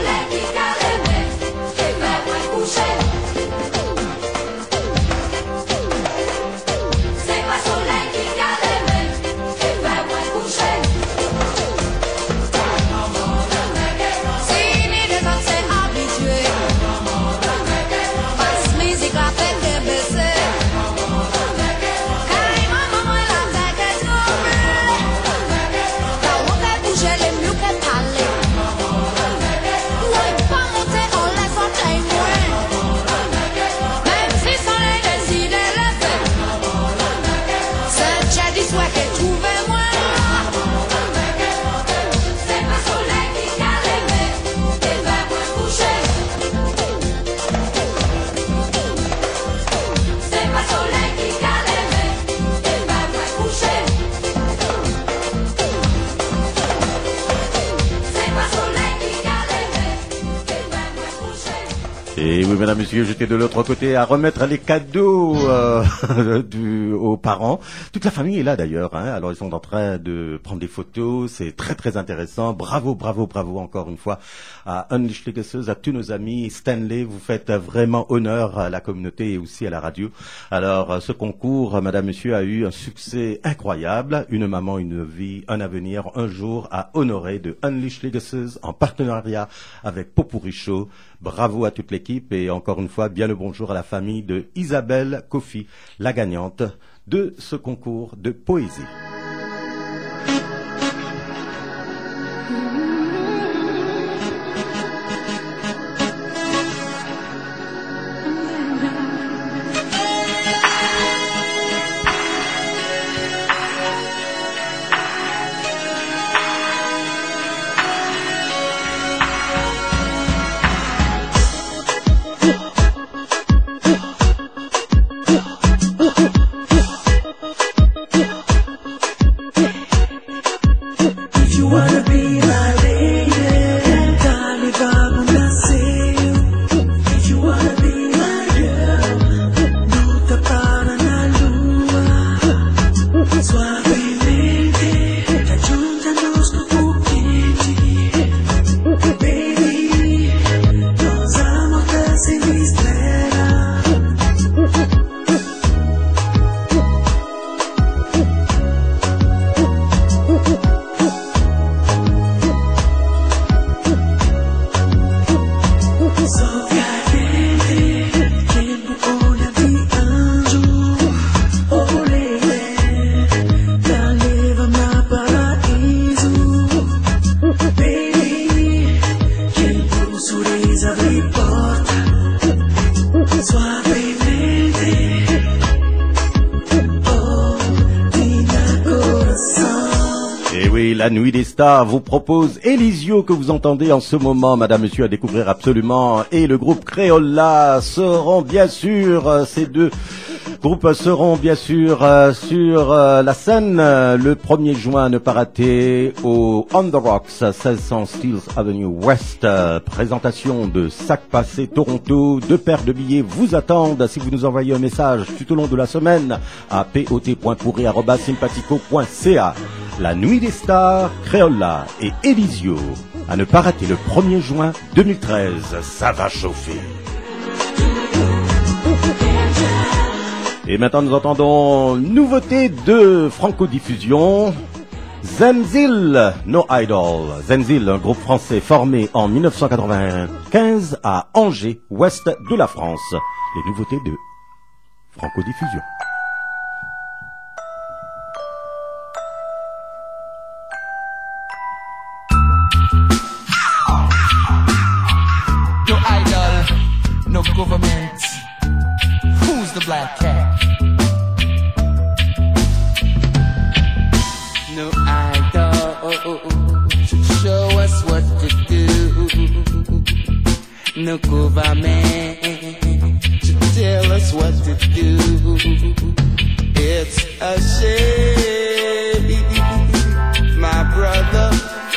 Et oui, mesdames, messieurs, j'étais de l'autre côté à remettre les cadeaux euh, du, aux parents. Toute la famille est là d'ailleurs, hein. Alors ils sont en train de prendre des photos, c'est très très intéressant. Bravo, bravo, bravo encore une fois à Unleash Legacies, à tous nos amis. Stanley, vous faites vraiment honneur à la communauté et aussi à la radio. Alors ce concours, madame, monsieur, a eu un succès incroyable. Une maman, une vie, un avenir, un jour à honorer de Unleash Legacies en partenariat avec Popurrí Show. Bravo à toute l'équipe et encore une fois, bien le bonjour à la famille de Isabelle Kofi, la gagnante de ce concours de poésie. La Nuit des Stars vous propose Elisio que vous entendez en ce moment, madame, monsieur, à découvrir absolument. Et le groupe Créola seront bien sûr, ces deux groupes seront bien sûr euh, sur euh, la scène euh, le premier juin, ne pas rater, au On The Rocks, seize cents Steeles Avenue West. Euh, présentation de Sac Passé Toronto. Deux paires de billets vous attendent si vous nous envoyez un message tout au long de la semaine à pot point pourri arobase sympathico point c a. La Nuit des Stars, Créola et Elisio. À ne pas rater le premier juin deux mille treize. Ça va chauffer. Et maintenant nous entendons nouveauté de Franco-diffusion. Zenzil, No Idol. Zenzil, un groupe français formé en mille neuf cent quatre-vingt-quinze à Angers, ouest de la France. Les nouveautés de Franco-diffusion. No idol, no government. Who's the black cat? No idol to show us what to do. No government to tell us what to do. It's a shame, my brother.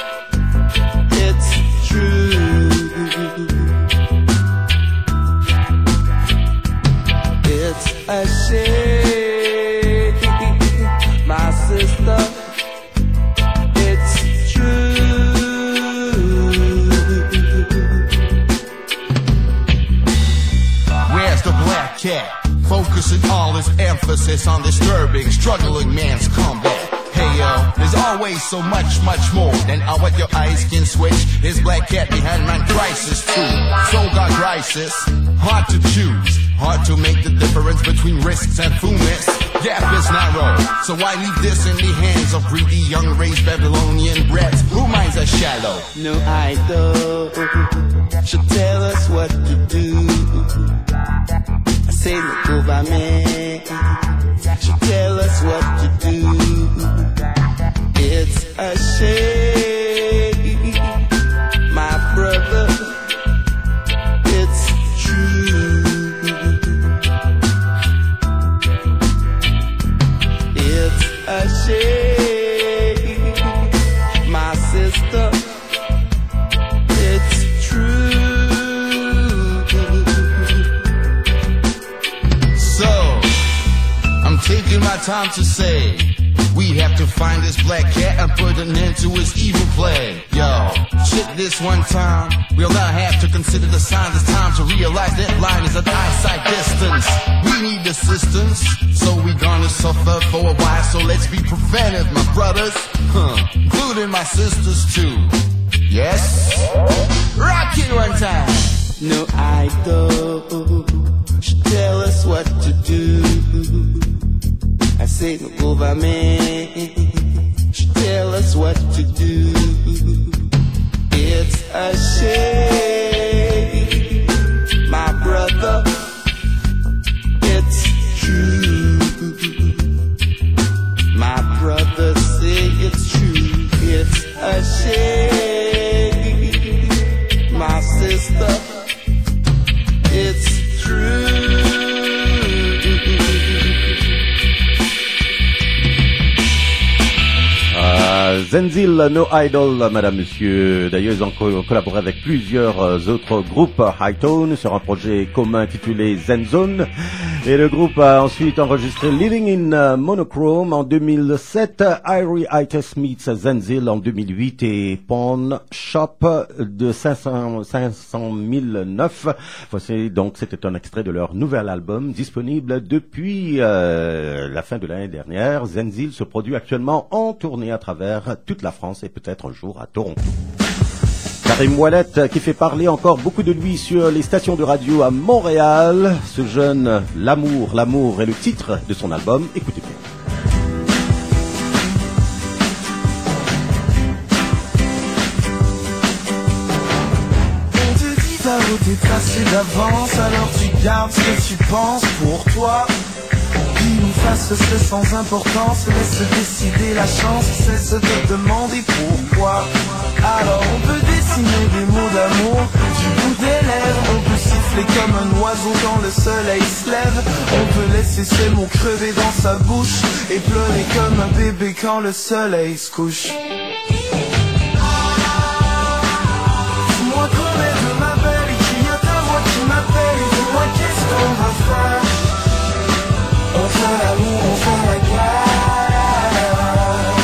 It's true. It's a shame, my sister. It's true. Where's the black cat? Focusing all his emphasis on disturbing, struggling man's comeback. Hey yo, there's always so much, much more than what your eyes can switch. His black cat behind man crisis too. So got crisis, hard to choose, hard to make the difference between risks and fullness. Gap is narrow, so why leave this in the hands of greedy young raised Babylonian brats who minds are shallow? No idol should tell us what to do. I say the government should tell us what to do. It's a shame, my brother. It's true. It's a shame, my sister. It's true. time to say we have to find this black cat and put an end to his evil play. Yo, shit this one time. We'll now have to consider the signs. It's time to realize that line is at eyesight distance. We need assistance, so we gonna suffer for a while. So let's be preventive, my brothers, huh, including my sisters too. Yes? Rock it one time. No idol should tell us what to do. I say no government should tell us what to do. It's a shame, my brother, it's true. My brother say it's true. It's a shame, my sister, it's true. Euh, Zenzil, No Idol, madame, monsieur. D'ailleurs, ils ont co- collaboré avec plusieurs euh, autres groupes Hightone sur un projet commun intitulé Zenzone. Et le groupe a ensuite enregistré Living in uh, Monochrome en deux mille sept, Irie Itis meets Zenzil en deux mille huit et Pawn Shop de cinq cent mille neuf. Voici donc, c'était un extrait de leur nouvel album disponible depuis euh, la fin de l'année dernière. Zenzil se produit actuellement en tournée à travers toute la France et peut-être un jour à Toronto. Karim Ouellet qui fait parler encore beaucoup de lui sur les stations de radio à Montréal. Ce jeune, l'amour, l'amour est le titre de son album. Écoutez bien. On te dit ta route est tracée d'avance, alors tu gardes ce que tu penses pour toi. Qui nous fasse ce sans importance, laisse décider la chance, cesse de demander pourquoi. Alors on peut dessiner des mots d'amour du bout des lèvres, on peut siffler comme un oiseau quand le soleil se lève, on peut laisser ces mots crever dans sa bouche et pleurer comme un bébé quand le soleil se couche. Dis-moi qu'on est de ma belle et qu'il y a ta voix qui m'appelle, et dis-moi qu'est-ce qu'on va faire. On fait l'amour, on fait la guerre.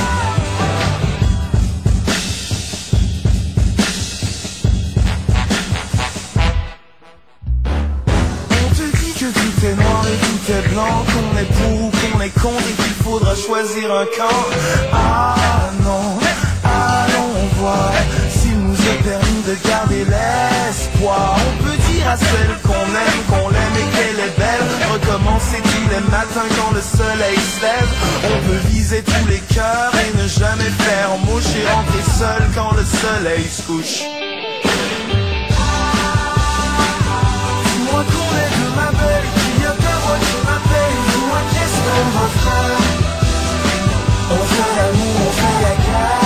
On te dit que tout est noir et tout est blanc, qu'on est pour ou qu'on est contre et qu'il faudra choisir un camp. Ah non, allons voir s'il nous est permis de garder l'espoir. On peut dire à celle qu'on aime, qu'on l'aime et qu'elle est belle, recommencer tous les matins quand le soleil se lève. On peut viser tous les cœurs et ne jamais faire mouche et rentrer seul quand le soleil se couche. Dis-moi qu'on est de ma belle et qu'il y a ta voix qui m'appelle, dis-moi qu'est-ce qu'on va faire. On fait l'amour, on fait la guerre.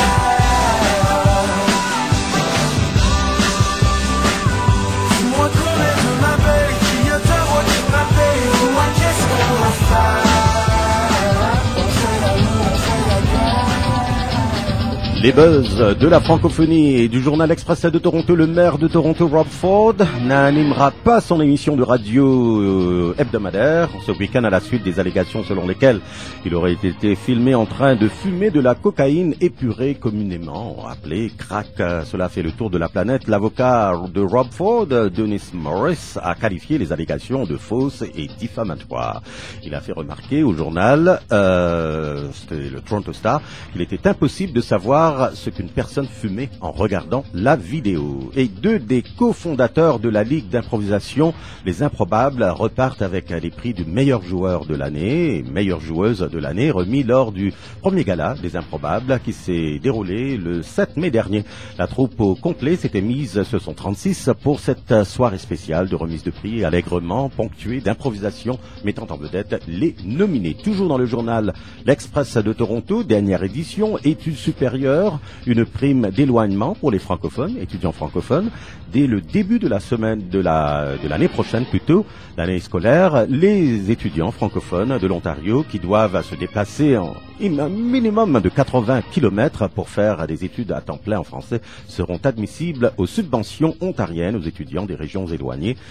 Dis-moi qu'on est de ma belle et qu'il y a ta voix qui m'appelle, dis-moi qu'est-ce qu'on va faire. On fait l'amour, on fait la guerre. Les buzz de la francophonie et du journal Express de Toronto, le maire de Toronto, Rob Ford, n'animera pas son émission de radio euh, hebdomadaire ce week-end à la suite des allégations selon lesquelles il aurait été filmé en train de fumer de la cocaïne épurée, communément appelée crack. Cela fait le tour de la planète. L'avocat de Rob Ford, Dennis Morris, a qualifié les allégations de fausses et diffamatoires. Il a fait remarquer au journal, euh, c'était le Toronto Star, qu'il était impossible de savoir ce qu'une personne fumait en regardant la vidéo. Et deux des cofondateurs de la Ligue d'improvisation, les Improbables, repartent avec les prix du meilleur joueur de l'année et meilleure joueuse de l'année remis lors du premier gala des Improbables qui s'est déroulé le sept mai dernier. La troupe au complet s'était mise sur son trente-six pour cette soirée spéciale de remise de prix allègrement ponctuée d'improvisation mettant en vedette les nominés. Toujours dans le journal L'Express de Toronto, dernière édition, études supérieures, une prime d'éloignement pour les francophones, étudiants francophones. Dès le début de la semaine de la de l'année prochaine, plutôt, l'année scolaire, les étudiants francophones de l'Ontario qui doivent se déplacer en un minimum de quatre-vingts kilomètres pour faire des études à temps plein en français seront admissibles aux subventions ontariennes aux étudiants des régions éloignées.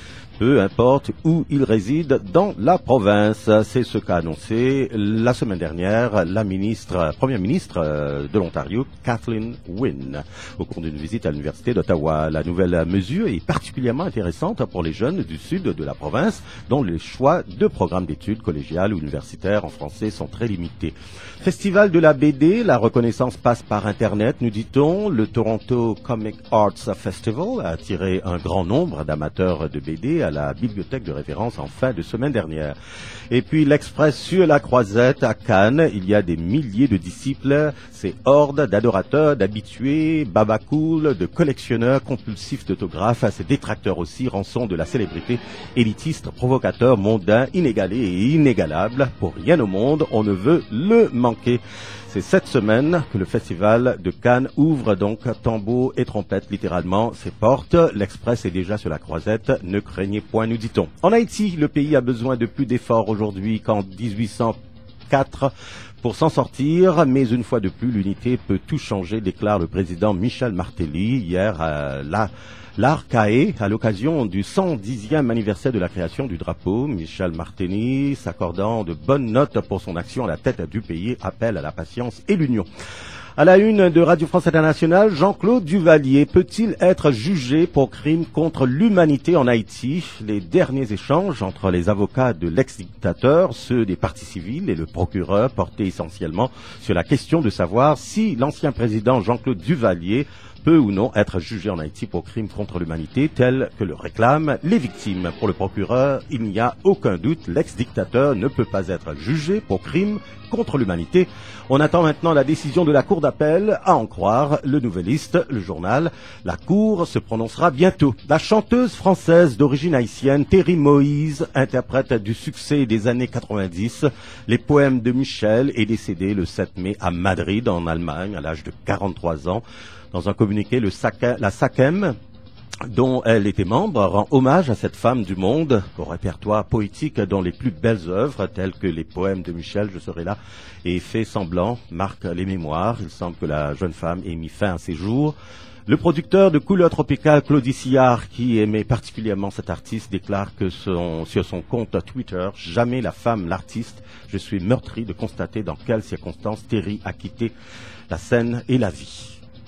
peu importe où il réside dans la province. C'est ce qu'a annoncé la semaine dernière la ministre, première ministre de l'Ontario, Kathleen Wynne, au cours d'une visite à l'Université d'Ottawa. La nouvelle mesure est particulièrement intéressante pour les jeunes du sud de la province, dont les choix de programmes d'études collégiales ou universitaires en français sont très limités. Festival de la B D, la reconnaissance passe par Internet, nous dit-on. Le Toronto Comic Arts Festival a attiré un grand nombre d'amateurs de B D à la bibliothèque de référence en fin de semaine dernière. Et puis l'Express sur la Croisette à Cannes, il y a des milliers de disciples, ces hordes d'adorateurs, d'habitués, babacool, de collectionneurs compulsifs d'autographes, ces détracteurs aussi, rançon de la célébrité élitiste, provocateur, mondain, inégalé et inégalable. Pour rien au monde, on ne veut le manquer. C'est cette semaine que le festival de Cannes ouvre donc tambour et trompette littéralement ses portes. L'Express est déjà sur la Croisette, ne craignez point, nous dit-on. En Haïti, le pays a besoin de plus d'efforts aujourd'hui qu'en dix-huit cent quatre pour s'en sortir, mais une fois de plus, l'unité peut tout changer, déclare le président Michel Martelly hier à la L'Arcae, à l'occasion du cent dixième anniversaire de la création du drapeau. Michel Martelly, s'accordant de bonnes notes pour son action à la tête du pays, appelle à la patience et l'union. À la une de Radio France Internationale, Jean-Claude Duvalier peut-il être jugé pour crime contre l'humanité en Haïti? Les derniers échanges entre les avocats de l'ex-dictateur, ceux des partis civils et le procureur portaient essentiellement sur la question de savoir si l'ancien président Jean-Claude Duvalier peut ou non être jugé en Haïti pour crime contre l'humanité, tel que le réclament les victimes. Pour le procureur, il n'y a aucun doute, l'ex-dictateur ne peut pas être jugé pour crime contre l'humanité. On attend maintenant la décision de la Cour d'appel, à en croire le Nouvelliste, le journal. La Cour se prononcera bientôt. La chanteuse française d'origine haïtienne, Terry Moïse, interprète du succès des années quatre-vingt-dix. Les poèmes de Michel est décédée le sept mai à Madrid, en Allemagne, à l'âge de quarante-trois ans. Dans un communiqué, le Saca, la SACEM, dont elle était membre, rend hommage à cette femme du monde, au répertoire poétique dont les plus belles œuvres, telles que les poèmes de Michel, Je serai là, et Fait semblant, marquent les mémoires. Il semble que la jeune femme ait mis fin à ses jours. Le producteur de Couleur Tropicale, Claudie Sillard, qui aimait particulièrement cet artiste, déclare que son, sur son compte Twitter, « Jamais la femme, l'artiste, je suis meurtri de constater dans quelles circonstances Terry a quitté la scène et la vie. »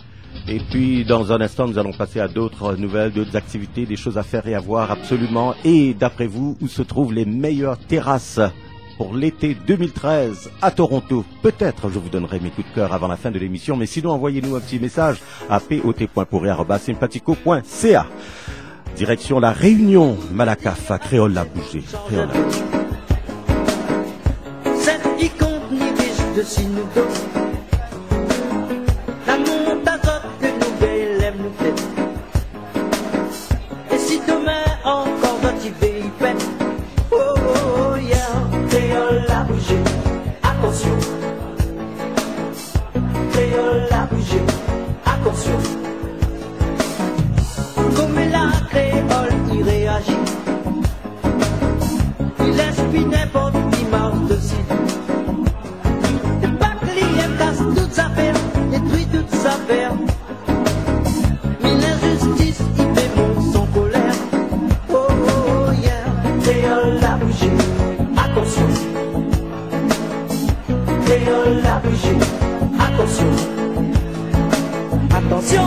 Et puis, dans un instant, nous allons passer à d'autres nouvelles, d'autres activités, des choses à faire et à voir absolument. Et d'après vous, où se trouvent les meilleures terrasses pour l'été deux mille treize à Toronto? Peut-être je vous donnerai mes coups de cœur avant la fin de l'émission, mais sinon, envoyez-nous un petit message à pot point pourri arobase sympathico point c a. Direction la Réunion, Malacaf, à Créole-la-Bougée. Créole-la. Cette icône nivise de Sinudo. L'amour d'azote que nous bélèves nous fait. Et si demain encore notre pays pète, oh oh oh yeah, Créole la bouger, attention. Créole la bouger, attention. Comme la créole qui réagit, il laisse puis n'importe qui marche dessus. Et pas que l'I M casse toutes affaires, détruit toutes affaires. Mais l'injustice, il démontre son colère. Oh oh yeah, Créole la bouger, attention. Créole la bouger, attention. Attention.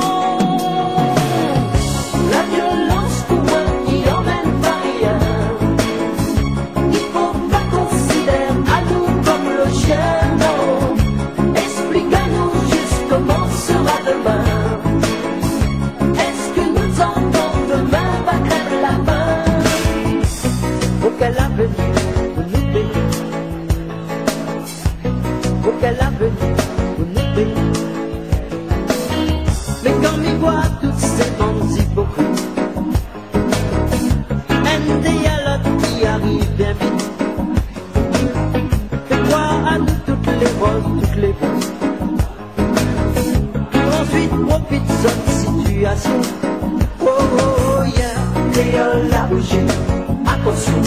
La violence pour moi qui emmène pas rien. Il faut pas considérer à nous comme le chien, non. Explique-nous juste comment sera demain. Est-ce que nous entendons demain va crève la main? Auquel avenir pour nous bénir? Auquel avenir pour nous bénir? Mais quand il voit toutes ces bandes hypocrites, un dialogue qui arrive bien vite, fait croire à nous toutes les roses, toutes les boules. Ensuite profite de cette situation. Oh oh oh yeah, Créole la bouger, attention.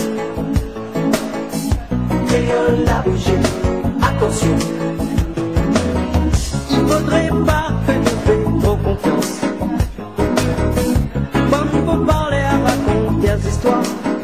Créole la bouger, attention. Il faudrait pas que nous fassions trop confiance. Comme faut parler à raconter des histoires.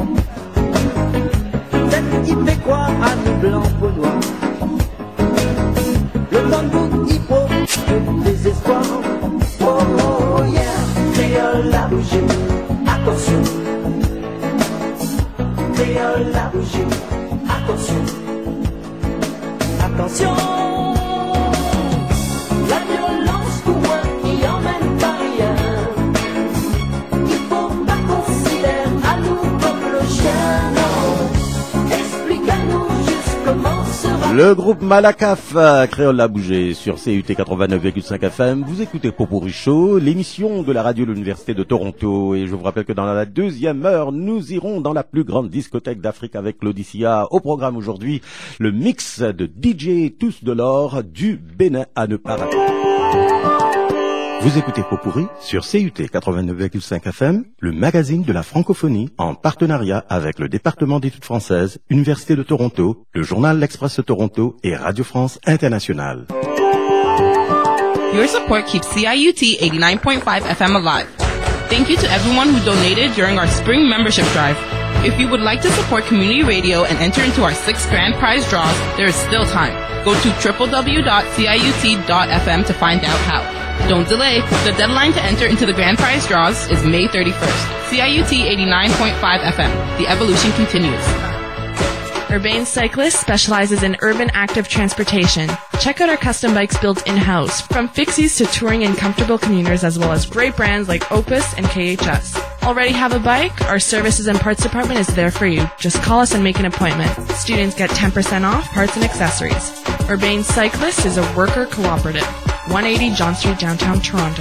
La violence pour moi qui emmène pas rien. Il faut pas considérer à nous comme le chien, non. Explique à nous juste comment sera. Le groupe Malakaf, euh, Créole l'a bougé sur C U T quatre-vingt-neuf virgule cinq F M. Vous écoutez Popurrí Show, l'émission de la radio de l'Université de Toronto. Et je vous rappelle que dans la deuxième heure, nous irons dans la plus grande discothèque d'Afrique avec l'Odyssea. Au programme aujourd'hui, le mix de D J Tous de l'Or du Bénin à ne pas rater. Vous écoutez Popurrí sur C U T quatre-vingt-neuf virgule cinq F M, le magazine de la francophonie en partenariat avec le département d'études françaises, Université de Toronto, le journal L'Express de Toronto et Radio France Internationale. Your support keeps C I U T eighty-nine point five F M alive. Thank you to everyone who donated during our spring membership drive. If you would like to support community radio and enter into our six grand prize draws, there is still time. Go to w w w dot c i u t dot f m to find out how. Don't delay. The deadline to enter into the grand prize draws is May thirty-first. C I U T eighty-nine point five F M. The evolution continues. Urbane Cyclists specializes in urban active transportation. Check out our custom bikes built in-house, from fixies to touring and comfortable commuters, as well as great brands like Opus and K H S. Already have a bike? Our services and parts department is there for you. Just call us and make an appointment. Students get ten percent off parts and accessories. Urbane Cyclists is a worker cooperative. one eighty John Street, downtown Toronto.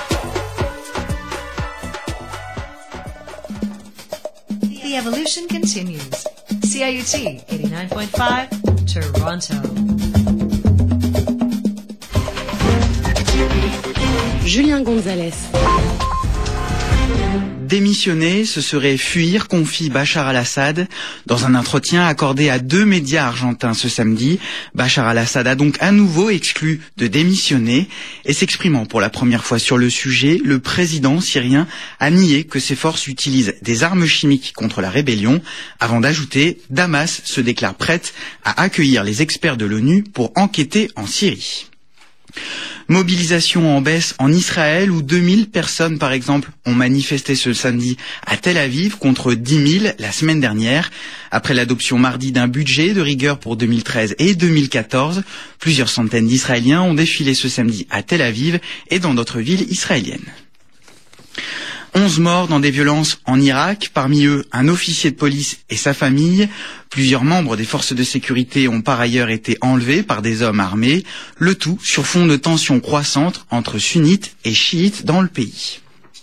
The evolution continues. C I U T eighty-nine point five, Toronto. Julien Gonzalez. Démissionner, ce serait fuir, confie Bachar al-Assad. Dans un entretien accordé à deux médias argentins ce samedi, Bachar al-Assad a donc à nouveau exclu de démissionner. Et s'exprimant pour la première fois sur le sujet, le président syrien a nié que ses forces utilisent des armes chimiques contre la rébellion, avant d'ajouter « Damas se déclare prête à accueillir les experts de l'ONU pour enquêter en Syrie ». Mobilisation en baisse en Israël où deux mille personnes par exemple ont manifesté ce samedi à Tel Aviv contre dix mille la semaine dernière. Après l'adoption mardi d'un budget de rigueur pour deux mille treize et deux mille quatorze, plusieurs centaines d'Israéliens ont défilé ce samedi à Tel Aviv et dans d'autres villes israéliennes. onze morts dans des violences en Irak, parmi eux un officier de police et sa famille. Plusieurs membres des forces de sécurité ont par ailleurs été enlevés par des hommes armés, le tout sur fond de tensions croissantes entre sunnites et chiites dans le pays.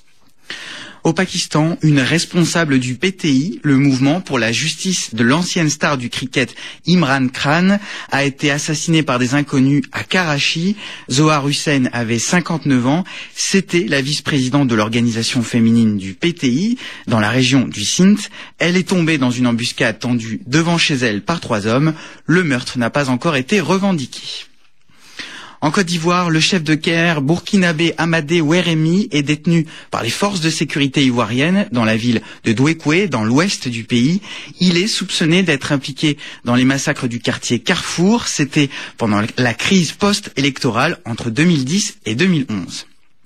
Au Pakistan, une responsable du P T I, le mouvement pour la justice de l'ancienne star du cricket Imran Khan, a été assassinée par des inconnus à Karachi. Zohar Hussain avait cinquante-neuf ans. C'était la vice-présidente de l'organisation féminine du P T I dans la région du Sindh. Elle est tombée dans une embuscade tendue devant chez elle par trois hommes. Le meurtre n'a pas encore été revendiqué. En Côte d'Ivoire, le chef de Caire, burkinabé Amadé Oueremi, est détenu par les forces de sécurité ivoiriennes dans la ville de Douékoué, dans l'ouest du pays. Il est soupçonné d'être impliqué dans les massacres du quartier Carrefour. C'était pendant la crise post-électorale entre deux mille dix et deux mille onze.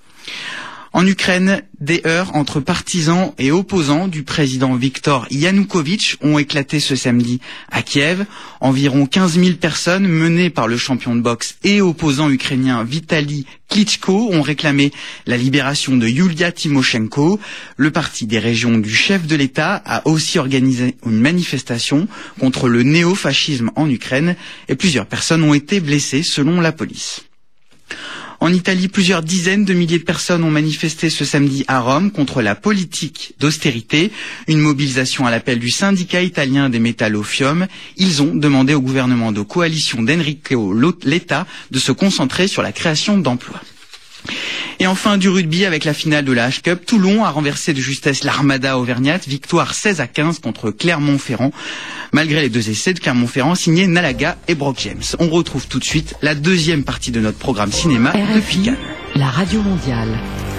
En Ukraine, des heurts entre partisans et opposants du président Viktor Yanukovych ont éclaté ce samedi à Kiev. Environ quinze mille personnes menées par le champion de boxe et opposant ukrainien Vitaly Klitschko ont réclamé la libération de Yulia Tymoshenko. Le parti des régions du chef de l'État a aussi organisé une manifestation contre le néo-fascisme en Ukraine et plusieurs personnes ont été blessées selon la police. En Italie, plusieurs dizaines de milliers de personnes ont manifesté ce samedi à Rome contre la politique d'austérité, une mobilisation à l'appel du syndicat italien des métallofium. Ils ont demandé au gouvernement de coalition d'Enrico Letta de se concentrer sur la création d'emplois. Et enfin, du rugby avec la finale de la H-Cup. Toulon a renversé de justesse l'Armada auvergnate, victoire seize à quinze contre Clermont-Ferrand, malgré les deux essais de Clermont-Ferrand signés Nalaga et Brock James. On retrouve tout de suite la deuxième partie de notre programme cinéma depuis Cannes. La radio mondiale.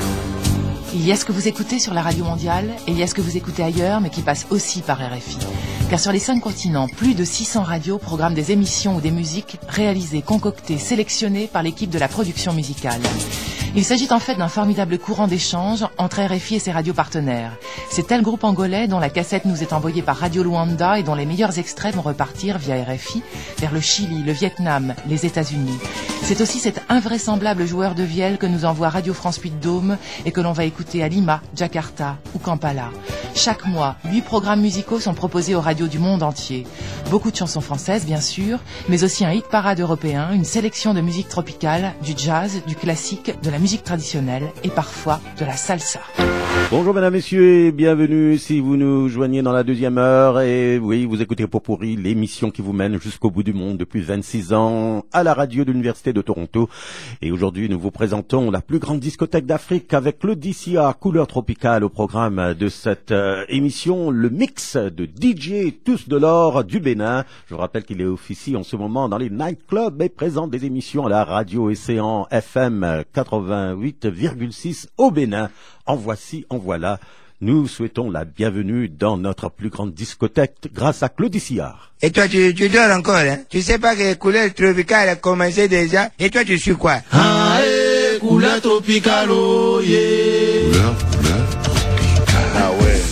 Il y a ce que vous écoutez sur la radio mondiale et il y a ce que vous écoutez ailleurs mais qui passe aussi par R F I. Car sur les cinq continents, plus de six cents radios programment des émissions ou des musiques réalisées, concoctées, sélectionnées par l'équipe de la production musicale. Il s'agit en fait d'un formidable courant d'échange entre R F I et ses radios partenaires. C'est tel groupe angolais dont la cassette nous est envoyée par Radio Luanda et dont les meilleurs extraits vont repartir via R F I vers le Chili, le Vietnam, les États-Unis. C'est aussi cet invraisemblable joueur de vielle que nous envoie Radio France Puy-de-Dôme et que l'on va écouter à Lima, Jakarta ou Kampala. Chaque mois, huit programmes musicaux sont proposés aux radios du monde entier. Beaucoup de chansons françaises, bien sûr, mais aussi un hit parade européen, une sélection de musique tropicale, du jazz, du classique, de la musique traditionnelle et parfois de la salsa. Bonjour mesdames, messieurs et bienvenue si vous nous joignez dans la deuxième heure. Et oui, vous écoutez Popurri, l'émission qui vous mène jusqu'au bout du monde depuis vingt-six ans à la radio de l'Université de Toronto. Et aujourd'hui, nous vous présentons la plus grande discothèque d'Afrique avec le D C A Couleur Tropicale au programme de cette euh, émission, le mix de D J Tous de l'Or du Bénin. Je vous rappelle qu'il est officie en ce moment dans les nightclubs et présente des émissions à la radio Océan F M quatre-vingt-huit virgule six au Bénin. En voici, en voilà. Nous souhaitons la bienvenue dans notre plus grande discothèque grâce à Claudie Sillard. Et toi, tu, tu dors encore, hein? Tu sais pas que Couleur Tropicale a commencé déjà? Et toi, tu suis quoi? Ah, eh, Couleur Tropicale, oh, yeah. Couleur, couleur tropicale. Ah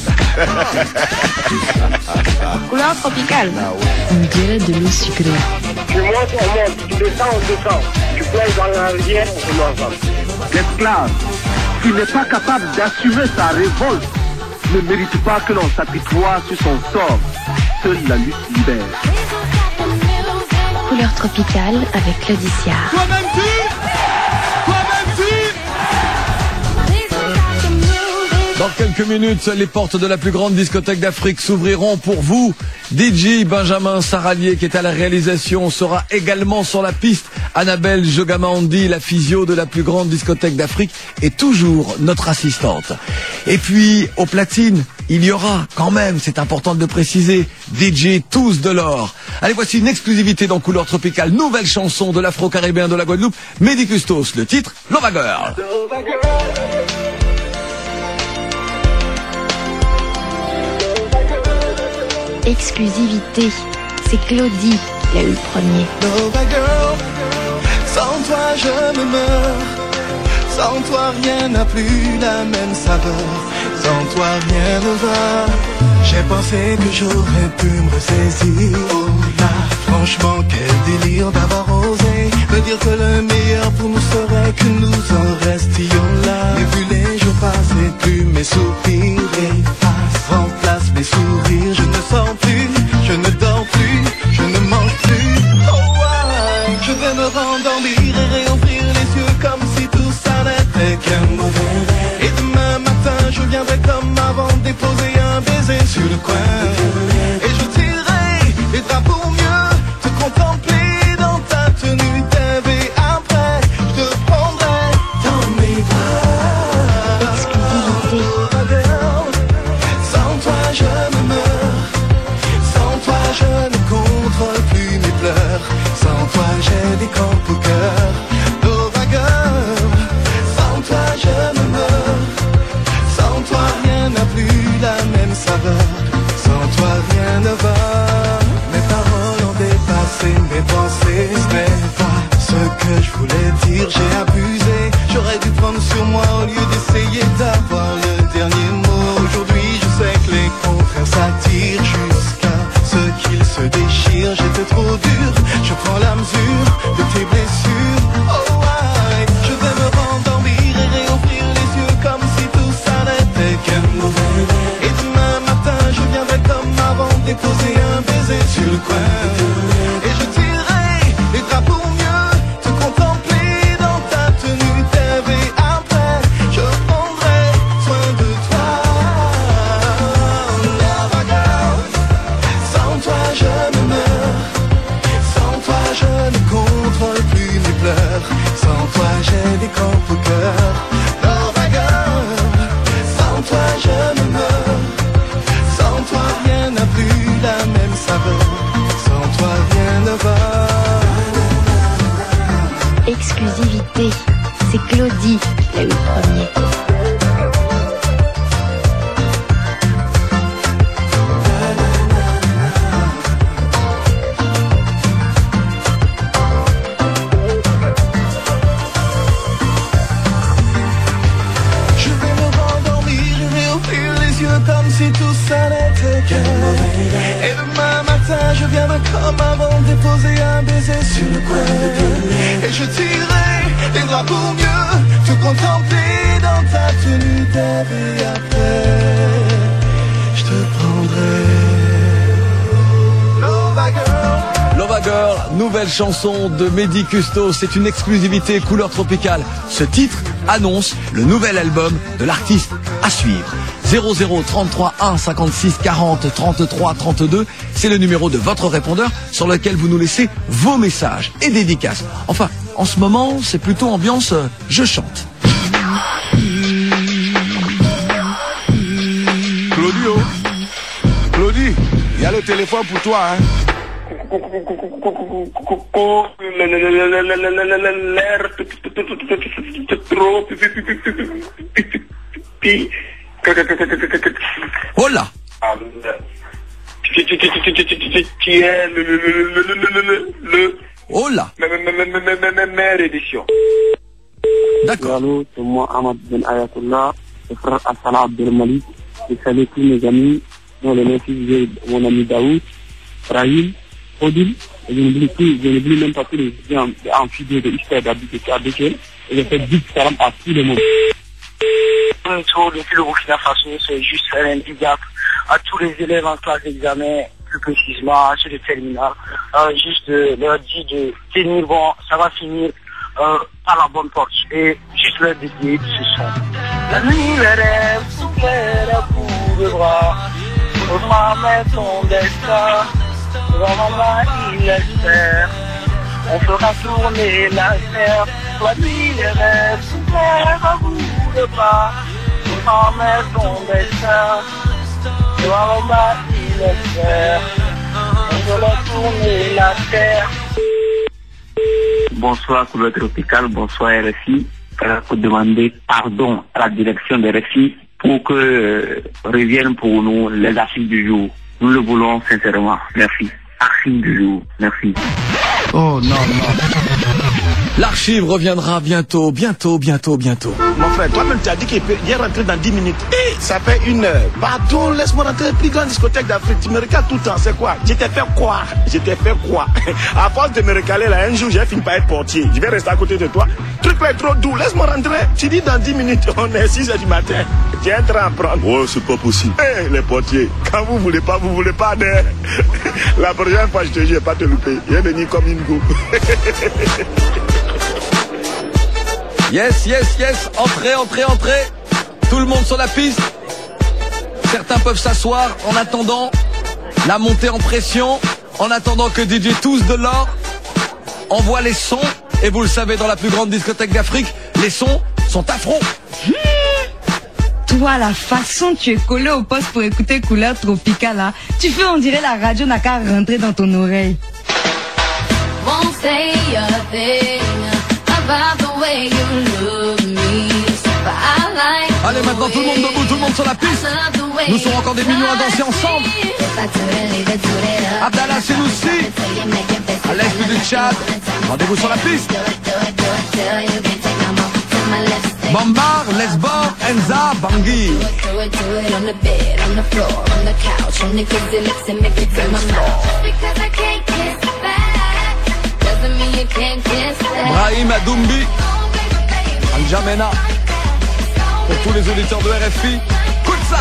ouais. Couleur tropicale. Ah ouais. On dirait de l'eau sucrée. Tu montes, on monte. Tu descends, on descend. Tu plonges dans la rivière, on se met ensemble. L'esclave qui n'est pas capable d'assumer sa révolte ne mérite pas que l'on s'apitoie sur son sort. Seule la lutte libère. Couleur tropicale avec Claudie Sillard. Toi-même tu Toi-même tu Dans quelques minutes, les portes de la plus grande discothèque d'Afrique s'ouvriront pour vous. D J Benjamin Saralier, qui est à la réalisation, sera également sur la piste. Annabelle Jogamandi, la physio de la plus grande discothèque d'Afrique, est toujours notre assistante. Et puis, au platine, il y aura quand même, c'est important de le préciser, D J Tous de l'Or. Allez, voici une exclusivité dans Couleur Tropicale, nouvelle chanson de l'Afro-Caribéen de la Guadeloupe, Mehdi Custos, le titre, Lova Girl. Exclusivité, c'est Claudie qui a eu le premier. Nova Girl, sans toi je me meurs. Sans toi rien n'a plus la même saveur. Sans toi rien ne va. J'ai pensé que j'aurais pu me ressaisir. Oh là, franchement quel délire d'avoir osé me dire que le meilleur pour nous serait que nous en restions là. Mais vu les jours passer, plus mes soupirs effacent, remplacent mes sourires. Je ne sens plus, je ne dors plus, je ne mange plus. Oh ouais, je vais me rendormir et réouvrir les yeux comme si tout ça n'était qu'un mauvais rêve. Et demain matin je viendrai comme avant déposer un baiser sur le coin. Et je tirerai les draps pour mieux te contempler dans ta tenue d'Ève. Et après je te prendrai dans mes bras. Exclusivité. Sans toi je me meurs. Sans toi je ne contrôle plus mes pleurs. Sans toi j'ai des crampes au cœur. Nova Girl, sans toi je me meurs. Sans toi rien n'a plus la même saveur. Sans toi rien ne va. Mes paroles ont dépassé mes pensées. Ce n'est pas ce que je voulais dire. J'ai abusé. J'aurais dû prendre sur moi au lieu d'essayer d'avoir le dernier mot. Aujourd'hui je sais que les contraires s'attirent jusqu'à ce qu'ils se déchirent. J'étais trop dur. Je prends la mesure de tes blessures. Oh ouais, je vais me rendormir et réouvrir les yeux comme si tout ça n'était qu'un mauvais rêve. Et demain matin je viendrai comme avant déposer un baiser sur le coin. Et je tirerai les draps pour mieux te contempler dans ta tenue d'Ève. Et après je prendrai soin de toi. Nova Girl, sans toi je me meurs. Sans toi je ne contrôle plus mes pleurs. Sans toi j'ai des crampes au cœur. Nova Girl, sans toi je me meurs. Sans toi rien n'a plus la même saveur. Sans toi rien ne va. Exclusivité, c'est Claudie qui a eu le premier. je tirerai des bras pour mieux te contempler dans ta tenue d'Ève et après je te prendrai. Lova Girl. Lova Girl, nouvelle chanson de Mehdi Custo, c'est une exclusivité couleur tropicale. Ce titre annonce le nouvel album de l'artiste à suivre. zéro zéro trente-trois un cinquante-six quarante trente-trois trente-deux, c'est le numéro de votre répondeur sur lequel vous nous laissez vos messages et dédicaces. Enfin, en ce moment, c'est plutôt ambiance euh, je chante. Claudio, Claudie, il y a le téléphone pour toi, hein. Oh là. Qui est le le le le le le Oh là. Mère édition. D'accord. Allô, c'est moi Ahmad Ben Ayatollah, le frère Assalah Abdel Malik. Je salue tous mes amis, dont le nom de mon ami Daoud, Rahim, Odile, et je n'oublie plus, je n'oublie même pas tous les étudiants en fidèle de l'histoire d'habiter à Béchel, et je fais big salam à tout le monde. Bonjour, depuis le Burkina Faso, c'est juste un big up à tous les élèves en classe d'examen, plus précisément ceux de terminale, euh, juste de leur dire de tenir bon, ça va finir euh, à la bonne porte, et juste leur dédier ce son. La nuit, les rêves soufflent à bout de bras, pour maman ton destin, maman il espère, on fera tourner la terre. La nuit, les rêves soufflent à bout de bras, pour maman ton destin, maman il espère, on fera tourner la terre. Bonsoir, couleur tropicale, bonsoir R F I. Il faut demander pardon à la direction de R F I pour que euh, reviennent pour nous les archives du jour. Nous le voulons sincèrement. Merci. Archives du jour. Merci. Oh non, non. L'archive reviendra bientôt, bientôt, bientôt, bientôt. Mon frère, toi-même tu as dit qu'il est rentré dans dix minutes. Et ça fait une heure. Pardon, laisse-moi rentrer dans la plus grande discothèque d'Afrique. Tu me regardes tout le temps, c'est quoi? Je t'ai fait quoi? Je t'ai fait quoi? À force de me recaler là, un jour j'ai fini par être portier. Je vais rester à côté de toi. Le truc là est trop doux, laisse-moi rentrer. Tu dis dans dix minutes, on est six heures du matin. J'ai un train à prendre. Oh, c'est pas possible. Hé, hey, les portiers, quand vous voulez pas, vous voulez pas de... La prochaine fois, je te dis, je vais pas te louper. Il est venu comme une go. Yes, yes, yes, entrez, entrez, entrez. Tout le monde sur la piste. Certains peuvent s'asseoir en attendant la montée en pression, en attendant que D J Tous de l'or envoie les sons. Et vous le savez, dans la plus grande discothèque d'Afrique, les sons sont afro. Toi, la façon tu es collé au poste pour écouter Couleur Tropicale, là, tu fais on dirait la radio n'a qu'à rentrer dans ton oreille. Won't say a thing about the way you look me, but I like. Allez, maintenant tout le monde debout, tout le monde sur la piste. Nous serons encore des millions à danser ensemble. Abdallah Senoussi, à l'est du Tchad. Rendez-vous sur la piste. Bambar, Lesbor, Enza, Bangui. Brahim Adoumbi, Al-Jamena. Pour tous les auditeurs de R F I, écoute ça.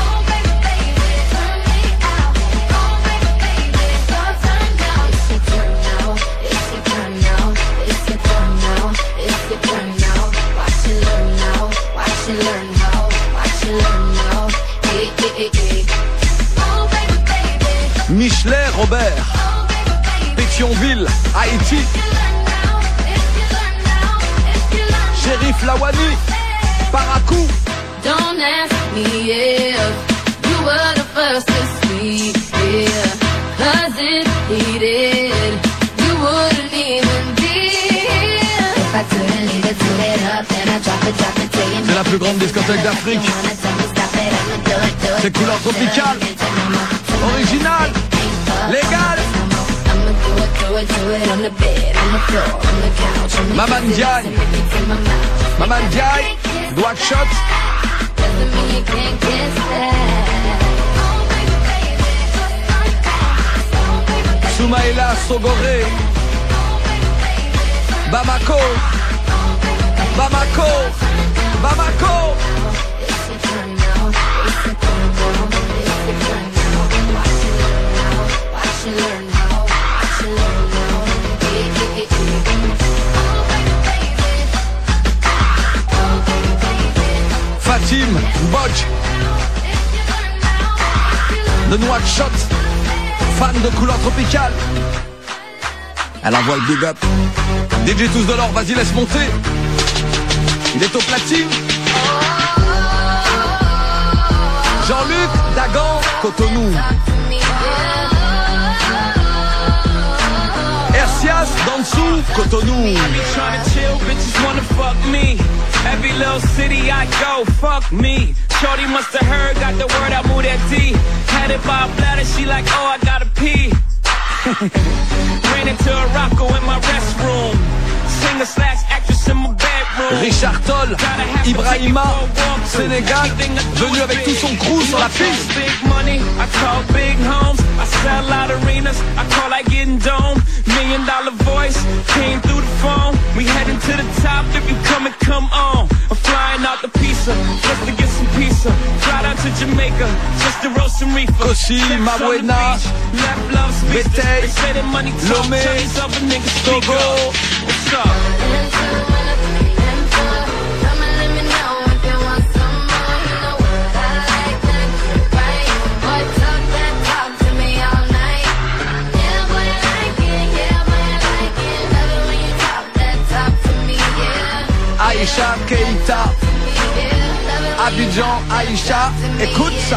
Michelet Robert, Pétionville, Haïti. Shérif Lawani, Parakou. Don't ask me if you were the first to speak here, 'cause if he did, you wouldn't even be here. If I couldn't leave it, toot it up, then I drop it, drop it, till you C'est la plus grande discothèque d'Afrique. C'est Couleur Tropicale, original, légal. Maman Diaye, Maman Diaye, Dwight Shot. Soumaïla Sogoré, Bamako, Bamako, Bamako. Fatim Bodj de Nouakchott, fan de couleur tropicale. Elle envoie le big up. D J Tous de l'or, vas-y laisse monter. Il est au platine. Jean-Luc Dagan, Cotonou. Ercias, Dansou, Cotonou. Every little city I go, fuck me. Shorty must have heard, got the word, I moved that D. Had it by a bladder, she like, oh, I gotta pee. Ran into a rocko in my restroom. Singer slash actress in my bedroom. Richard Toll, Ibrahima, Sénégal, venu avec tout son crew sur la piste. Big money, I call big homes. I sell out arenas, I call like getting dome. Million dollar voice, came through the phone. We heading to the top, if you come and come on. I'm flying out the pizza, just to get some pizza. Fly down to Jamaica, just to roast some reefer. Kosi, Mabuena, Béteil, Lomé, Togo. What's up? Aïcha Keita, Abidjan, Aïcha, écoute ça.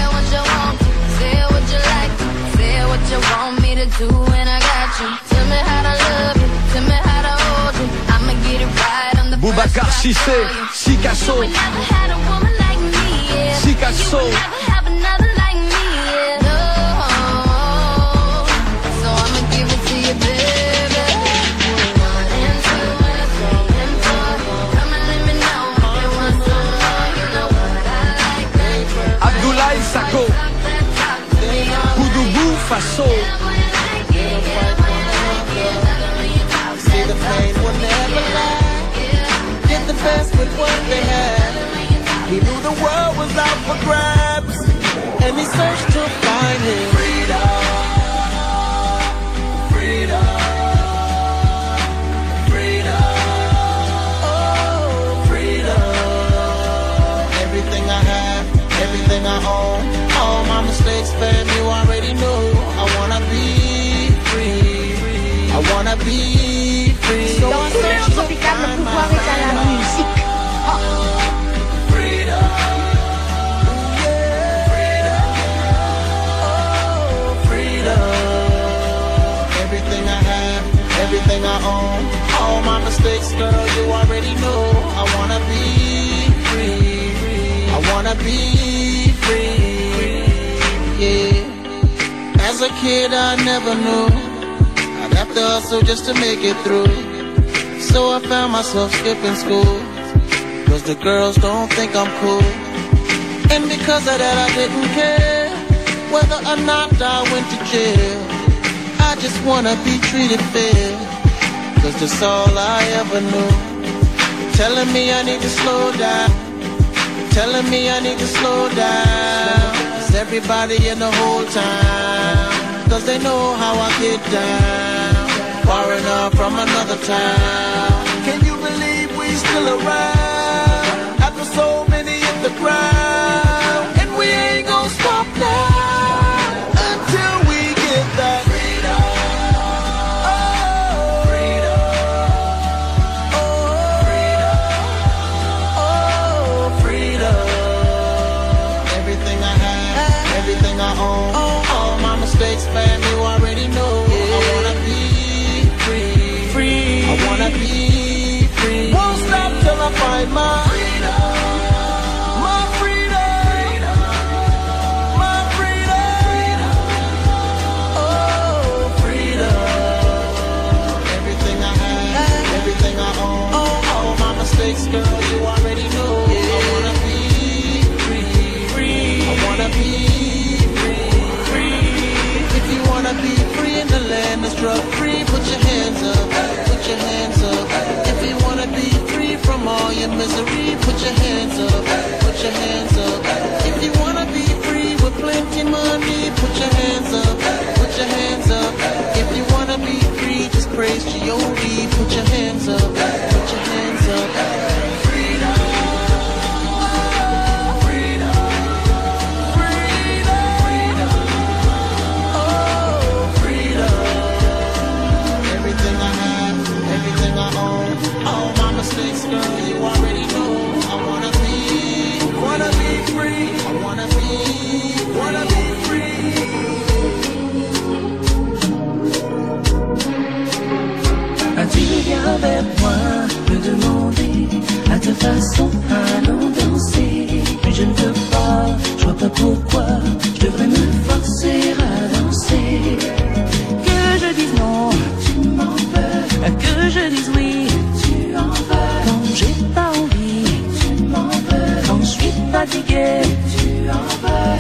Boubacar Cissé, Sikasso, Sikasso. Abdoulaye Sako, Koudougou Faso. See the pain will never last. Get the best with what they had. He knew the world was out for grabs, and he searched to find his freedom. Freedom. Freedom. Oh, freedom. Everything I have, everything I own, all my mistakes, fam, you already know. I wanna be free. I wanna be free. Dans un couleur tropicale, le pouvoir est à la musique. Freedom. Everything I have, everything I own, all my mistakes, girl, you already know. I wanna be free. I wanna be free. Yeah. As a kid, I never knew I'd have to hustle just to make it through. So I found myself skipping school, cause the girls don't think I'm cool. And because of that, I didn't care whether or not I went to jail. I just wanna be treated fair, cause that's all I ever knew. Telling me I need to slow down, telling me I need to slow down. Cause everybody in the whole town, cause they know how I get down. Foreigner from another town, can you believe we still around? After so many hit the ground, and we ain't gonna stop now until we get that freedom. Oh, freedom. Oh, freedom. Oh, freedom. Everything I have, everything I own, all my mistakes, fam, you already know. I wanna be free. Free. I wanna be free. Won't stop till I find my freedom. My freedom. My freedom. Oh, freedom. Everything I have, everything I own, all my mistakes, girl, you already know. I wanna be free. Free. I wanna be free. Free. If you wanna be free in the land that's drug free, put your hands up. Put your hands up. put your hands up, put your hands up. Freedom, freedom, freedom, freedom, oh, freedom. Everything I have, everything I own, all my mistakes, girl, you already know. I wanna be, wanna be free. I wanna be, wanna be free. As-tu viens vers moi me demander à ta façon allons danser, mais je ne veux pas, je vois pas pourquoi je devrais me forcer à danser. Que je dise non, tu m'en veux. Que je dise oui, tu en veux. Quand j'ai pas envie, tu m'en veux. Quand je suis fatiguée, tu en veux.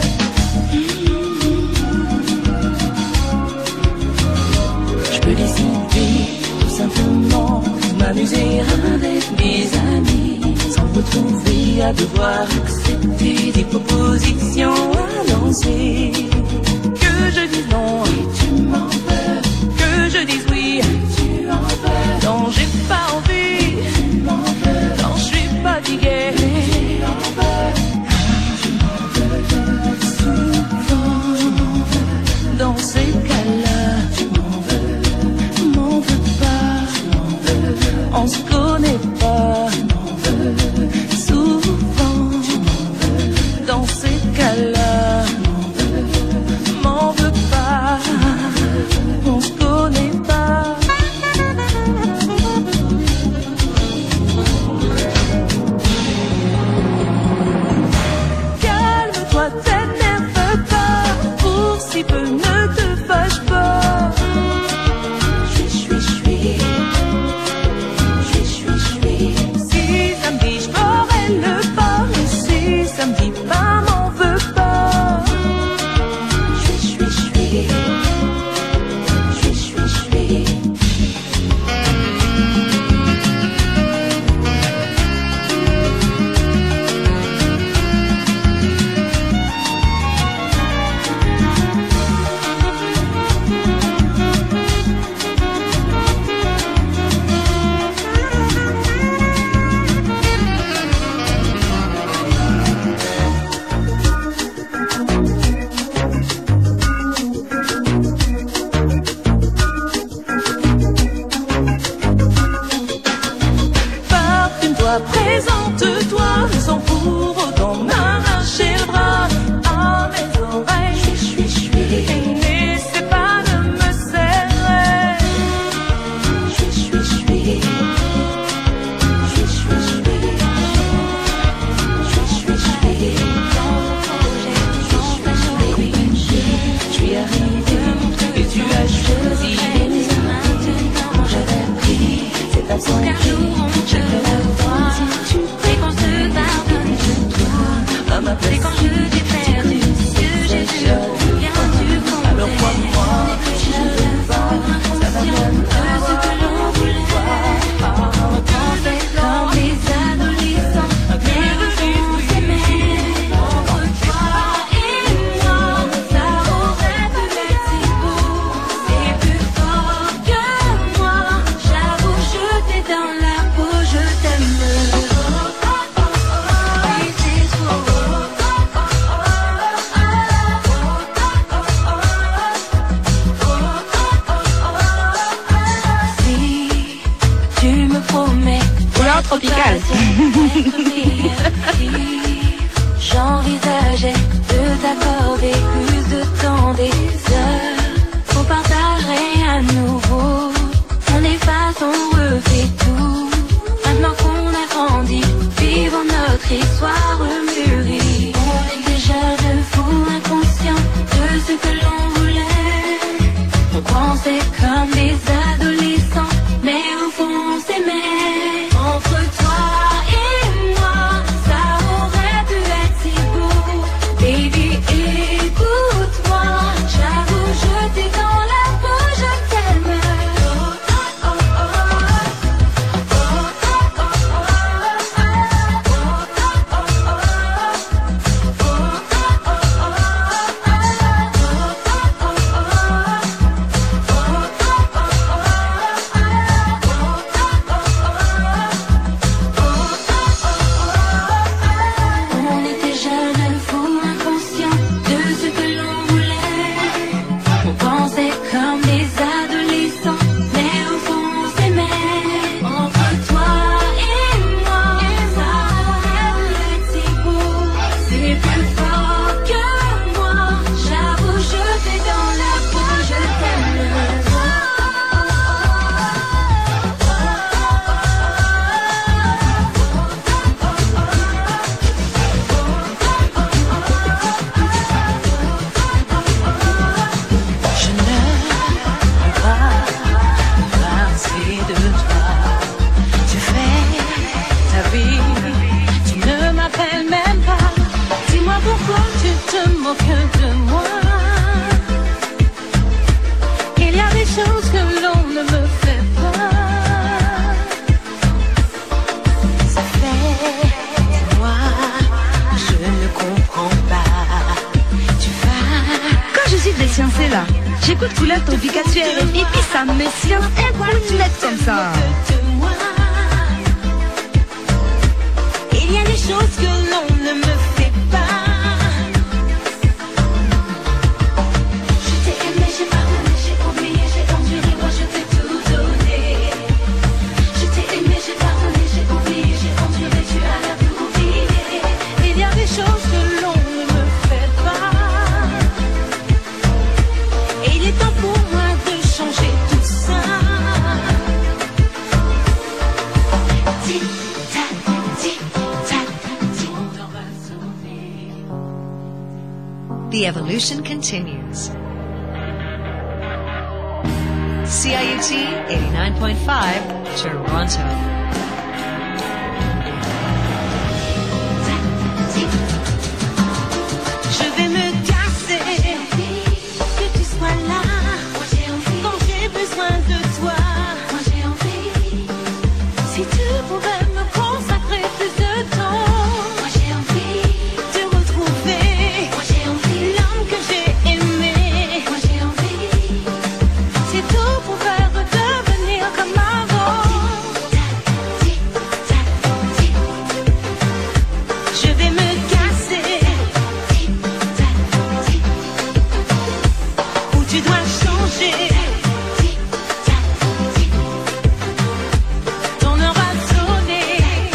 Je peux décider tout simplement m'amuser avec mes amis, sans retrouver à devoir accepter des propositions à lancer. Que je dise non, tu m'en veux. Que je dise oui, tu en veux. Quand j'ai pas envie, tu m'en veux. Quand je suis fatiguée, tu en veux. Tu m'en veux souvent, tu m'en veux. Dans ces cas-là, tu m'en veux. M'en veux pas, tu m'en veux. On se connaît pas, tu m'en veux. Souvent, tu m'en veux. Dans ces cas-là, tu m'en veux. M'en veux pas, on se connaît pas. Calme-toi, t'énerve pas, pour si peu ne te fâche pas. Je suis, je suis, je suis, je suis, je suis. Si samedi je ferai le pas, mais si samedi pas m'en veux pas. Je suis, je suis, je suis, je suis, je suis, je suis. Parfume-toi, présente-toi, sans pour autant m'arracher le bras à mes oreilles. Je suis, je suis, et n'essaie pas de me serrer. Je suis, je suis, je suis, je suis, je suis, je suis, je suis, je suis arrivée et tu as choisi. J'avais pris cette absence. Je vais la voir. Tu sais qu'on se pardonne, je dois à ma place. C'est quand je t'ai perdu que j'ai dû bien tu comprends. Alors crois-moi, je ne veux pas, ça va bien de ce que l'on voulait. Quand c'est comme les adolescents, mais on s'aimait. Entre toi et moi, ça aurait pu être si beau. C'est plus fort que moi, j'avoue, je t'ai dans la peau, je t'aime. Oui, c'est trop. Si tu me promets Couleur tropicale. J'envisageais de t'accorder plus de temps, des heures qu'on partagerait à nouveau. On efface, on refait tout. Maintenant qu'on a grandi, vivons notre histoire mûrie. On est déjà de fous inconscients de ce que l'on voulait. On pensait comme des adolescents, mais au fond on s'aimait. Entre toi et moi, ça aurait pu être si beau. Baby, écoute-moi, j'avoue, je t'ai dans la peau, je t'aime. J'écoute Couleur Tropicale sur R F I, puis ça me science un coup net comme ça. Il y a des choses que l'on ne me fait pas. Je t'ai aimé, j'ai pardonné, j'ai oublié, j'ai enduré, moi je t'ai tout donné. Je t'ai aimé, j'ai pardonné, j'ai oublié, j'ai enduré, tu as l'air d'oublier. Il y a des choses que l'on ne me fait pas. Et il est temps pour moi de changer tout ça. Tic-tac, tic-tac, The evolution continues. C I U T eighty-nine point five, Toronto. Je vais me casser, que tu sois là. Quand j'ai besoin de toi, moi j'ai envie. Si tu pouvais me consacrer plus de temps, moi j'ai envie de retrouver. Moi j'ai envie l'homme que j'ai aimé. Moi j'ai envie. Si tout pouvait redevenir comme avant. Je vais me casser. Où tu dois changer. Ton heure va sonner.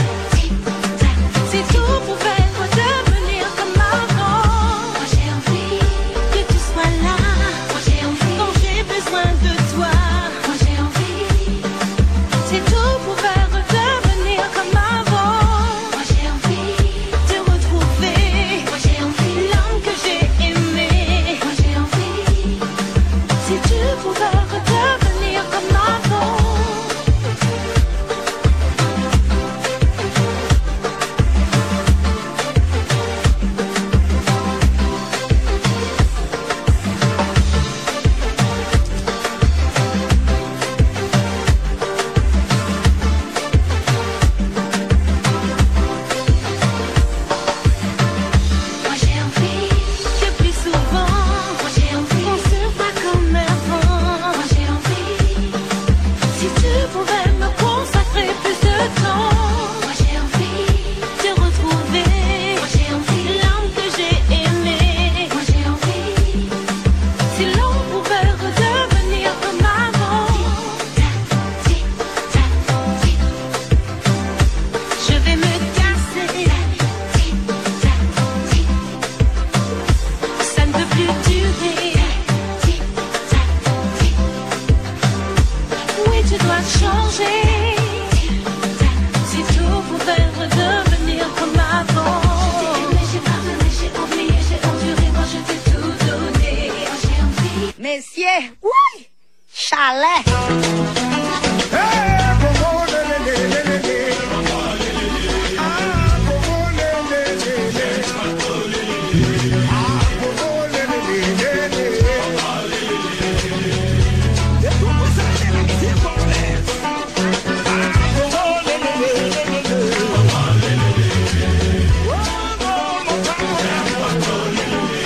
Si tout pouvait redevenir comme avant. Moi j'ai envie que tu sois là. Moi j'ai envie quand j'ai besoin de toi. Moi j'ai envie. Si tout pouvait redevenir comme avant. Moi j'ai envie de retrouver. Moi j'ai envie l'homme que j'ai aimé. Moi j'ai envie. Si tu pouvais redevenir comme avant. Moi j'ai envie que plus souvent. Moi j'ai envie qu'on se voit comme avant. Moi j'ai envie. Si tu pouvais me consacrer plus de temps. Moi j'ai envie de retrouver. Moi j'ai envie l'homme que j'ai aimé. Moi j'ai envie. Si l'on pouvait redevenir comme avant. Je vais me casser. Ça ne peut plus durer. Oui, tu dois changer. Si tout pouvait redevenir comme avant. Je t'ai aimé, j'ai pardonné, j'ai oublié, j'ai enduré, moi je t'ai tout donné. Moi j'ai envie. Messieurs, oui, chalet.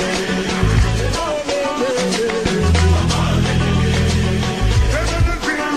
Hey,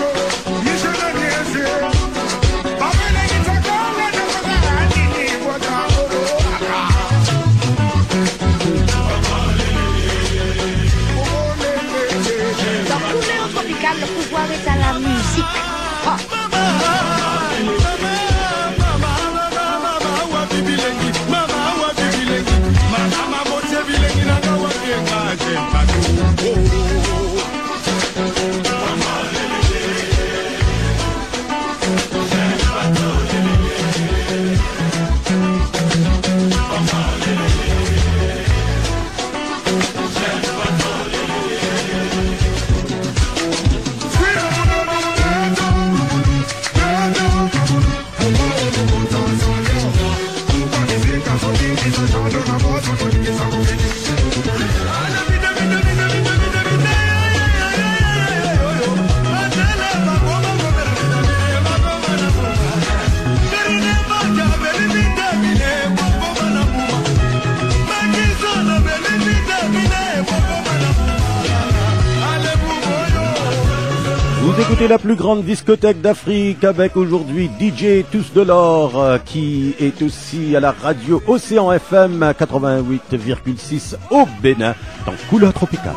écoutez la plus grande discothèque d'Afrique avec aujourd'hui D J Tous de l'Or qui est aussi à la radio Océan F M quatre-vingt-huit virgule six au Bénin dans Couleur Tropicale.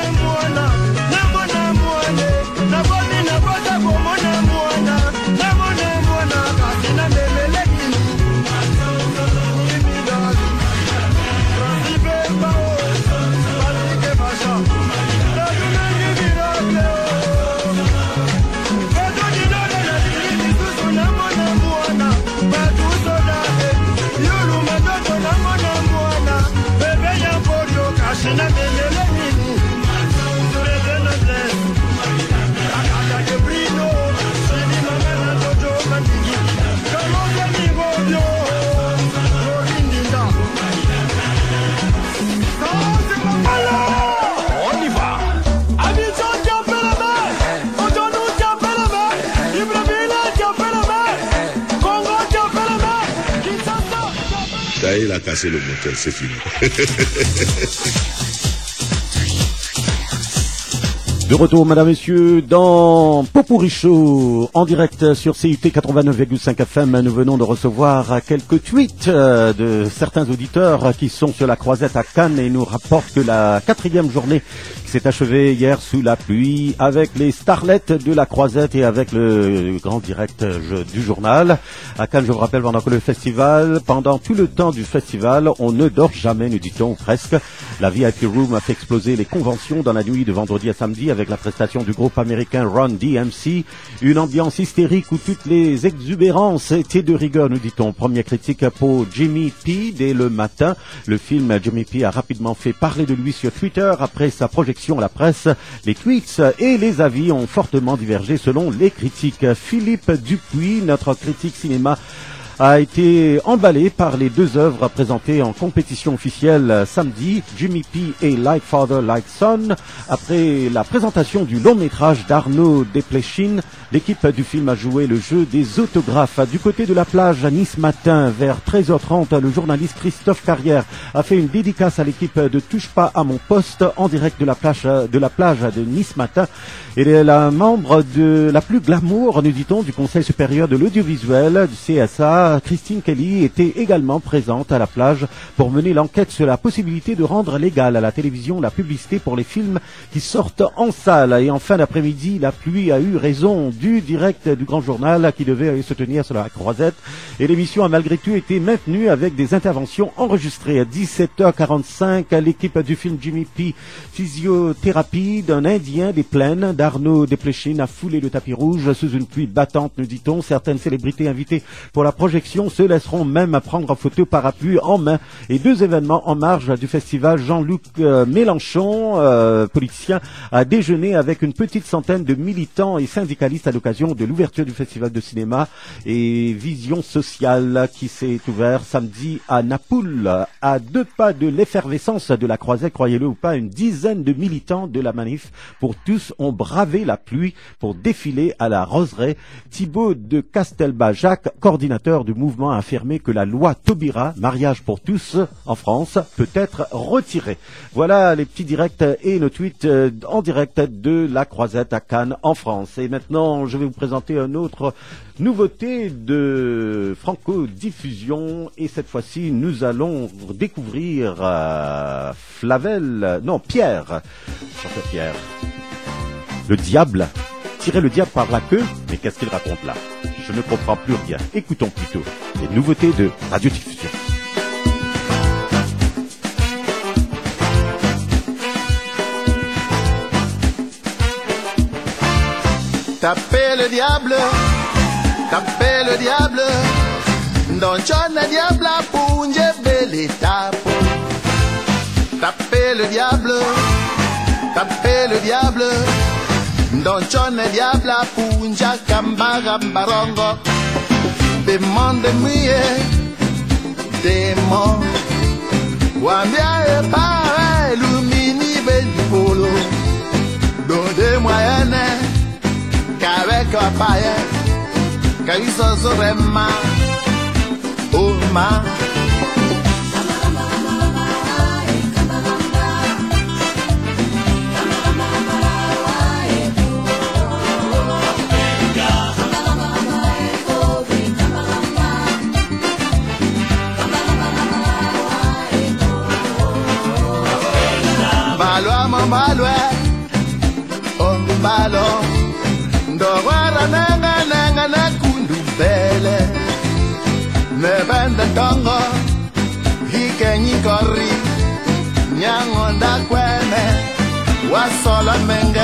Il a cassé le moteur, c'est fini. De retour, mesdames, messieurs, dans Popurrí Show, en direct sur C U T quatre-vingt-neuf virgule cinq F M. Nous venons de recevoir quelques tweets de certains auditeurs qui sont sur la croisette à Cannes et nous rapportent que la quatrième journée s'est achevée hier sous la pluie avec les starlettes de la croisette et avec le grand direct du journal. À Cannes, je vous rappelle, pendant que le festival, pendant tout le temps du festival, on ne dort jamais, nous dit-on, presque. La V I P Room a fait exploser les conventions dans la nuit de vendredi à samedi avec la prestation du groupe américain Run D M C. Une ambiance hystérique où toutes les exubérances étaient de rigueur, nous dit-on. Première critique pour Jimmy P dès le matin. Le film Jimmy P a rapidement fait parler de lui sur Twitter après sa projection à la presse. Les tweets et les avis ont fortement divergé selon les critiques. Philippe Dupuis, notre critique cinéma, a été emballé par les deux œuvres présentées en compétition officielle samedi, Jimmy P et Like Father, Like Son. Après la présentation du long métrage d'Arnaud Desplechin, l'équipe du film a joué le jeu des autographes. Du côté de la plage à Nice Matin, vers treize heures trente, le journaliste Christophe Carrière a fait une dédicace à l'équipe de Touche pas à mon poste en direct de la plage de, la plage de Nice Matin. Elle est la membre de la plus glamour, nous dit-on, du Conseil supérieur de l'audiovisuel, du C S A. Christine Kelly était également présente à la plage pour mener l'enquête sur la possibilité de rendre légale à la télévision la publicité pour les films qui sortent en salle. Et en fin d'après-midi, la pluie a eu raison du direct du Grand Journal qui devait se tenir sur la croisette. Et l'émission a malgré tout été maintenue avec des interventions enregistrées. À dix-sept heures quarante-cinq, l'équipe du film Jimmy P, physiothérapie d'un Indien des plaines d'Arnaud Desplechin a foulé le tapis rouge sous une pluie battante, nous dit-on. Certaines célébrités invitées pour la projection se laisseront même prendre en photo parapluie en main. Et deux événements en marge du festival. Jean-Luc euh, Mélenchon, euh, politicien, a déjeuné avec une petite centaine de militants et syndicalistes à l'occasion de l'ouverture du festival de cinéma et Vision Sociale qui s'est ouvert samedi à Napoule. À deux pas de l'effervescence de la croisette, croyez-le ou pas, une dizaine de militants de la manif pour tous ont bravé la pluie pour défiler à la roseraie. Thibaut de Castelbas-Jacques, coordinateur du mouvement, a affirmé que la loi Taubira, mariage pour tous en France, peut être retirée. Voilà les petits directs et le tweet en direct de la croisette à Cannes en France. Et maintenant, je vais vous présenter une autre nouveauté de Franco-diffusion et cette fois-ci, nous allons découvrir euh, Flavel, non Pierre, chanteur Pierre, le diable. Tirer le diable par la queue, mais qu'est-ce qu'il raconte là? Je ne comprends plus rien. Écoutons plutôt les nouveautés de radiodiffusion. Tapez le diable, tapez le diable, Don John le diable pour une belle étape. Tapez le diable, tapez le diable, Don John le diable pour une jacambarambarongo. Demande muye, démon, wambia e pare lumini belipolo, don de moyenne, qu'avec un païen, qu'il s'en serait ma, oh ma. mama malwe ongu malo ndowara nanga nanga na kundu bele me bende tongo hikenyi kori nyango nda kwene wasola menge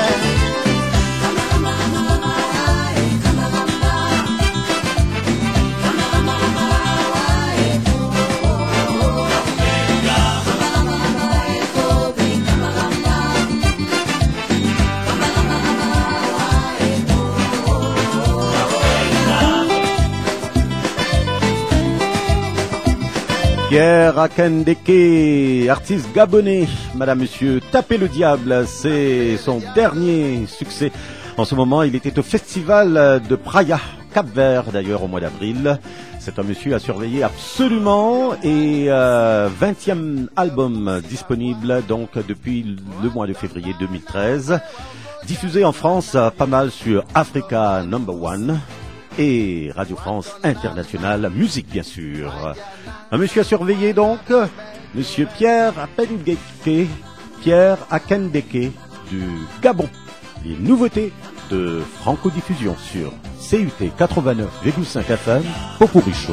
Pierre Akendeke, artiste gabonais, madame, monsieur, Tapez le diable, c'est son dernier succès. En ce moment, il était au festival de Praia, Cap-Vert d'ailleurs au mois d'avril. C'est un monsieur à surveiller absolument et euh, vingtième album disponible donc depuis le mois de février deux mille treize. Diffusé en France pas mal sur Africa Number One et Radio France Internationale, musique bien sûr. Un monsieur à surveiller donc, monsieur Pierre Akendeke, Pierre Akendeke du Gabon. Les nouveautés de Franco-Diffusion sur C U T quatre-vingt-neuf virgule cinq F M, Popurrí Show.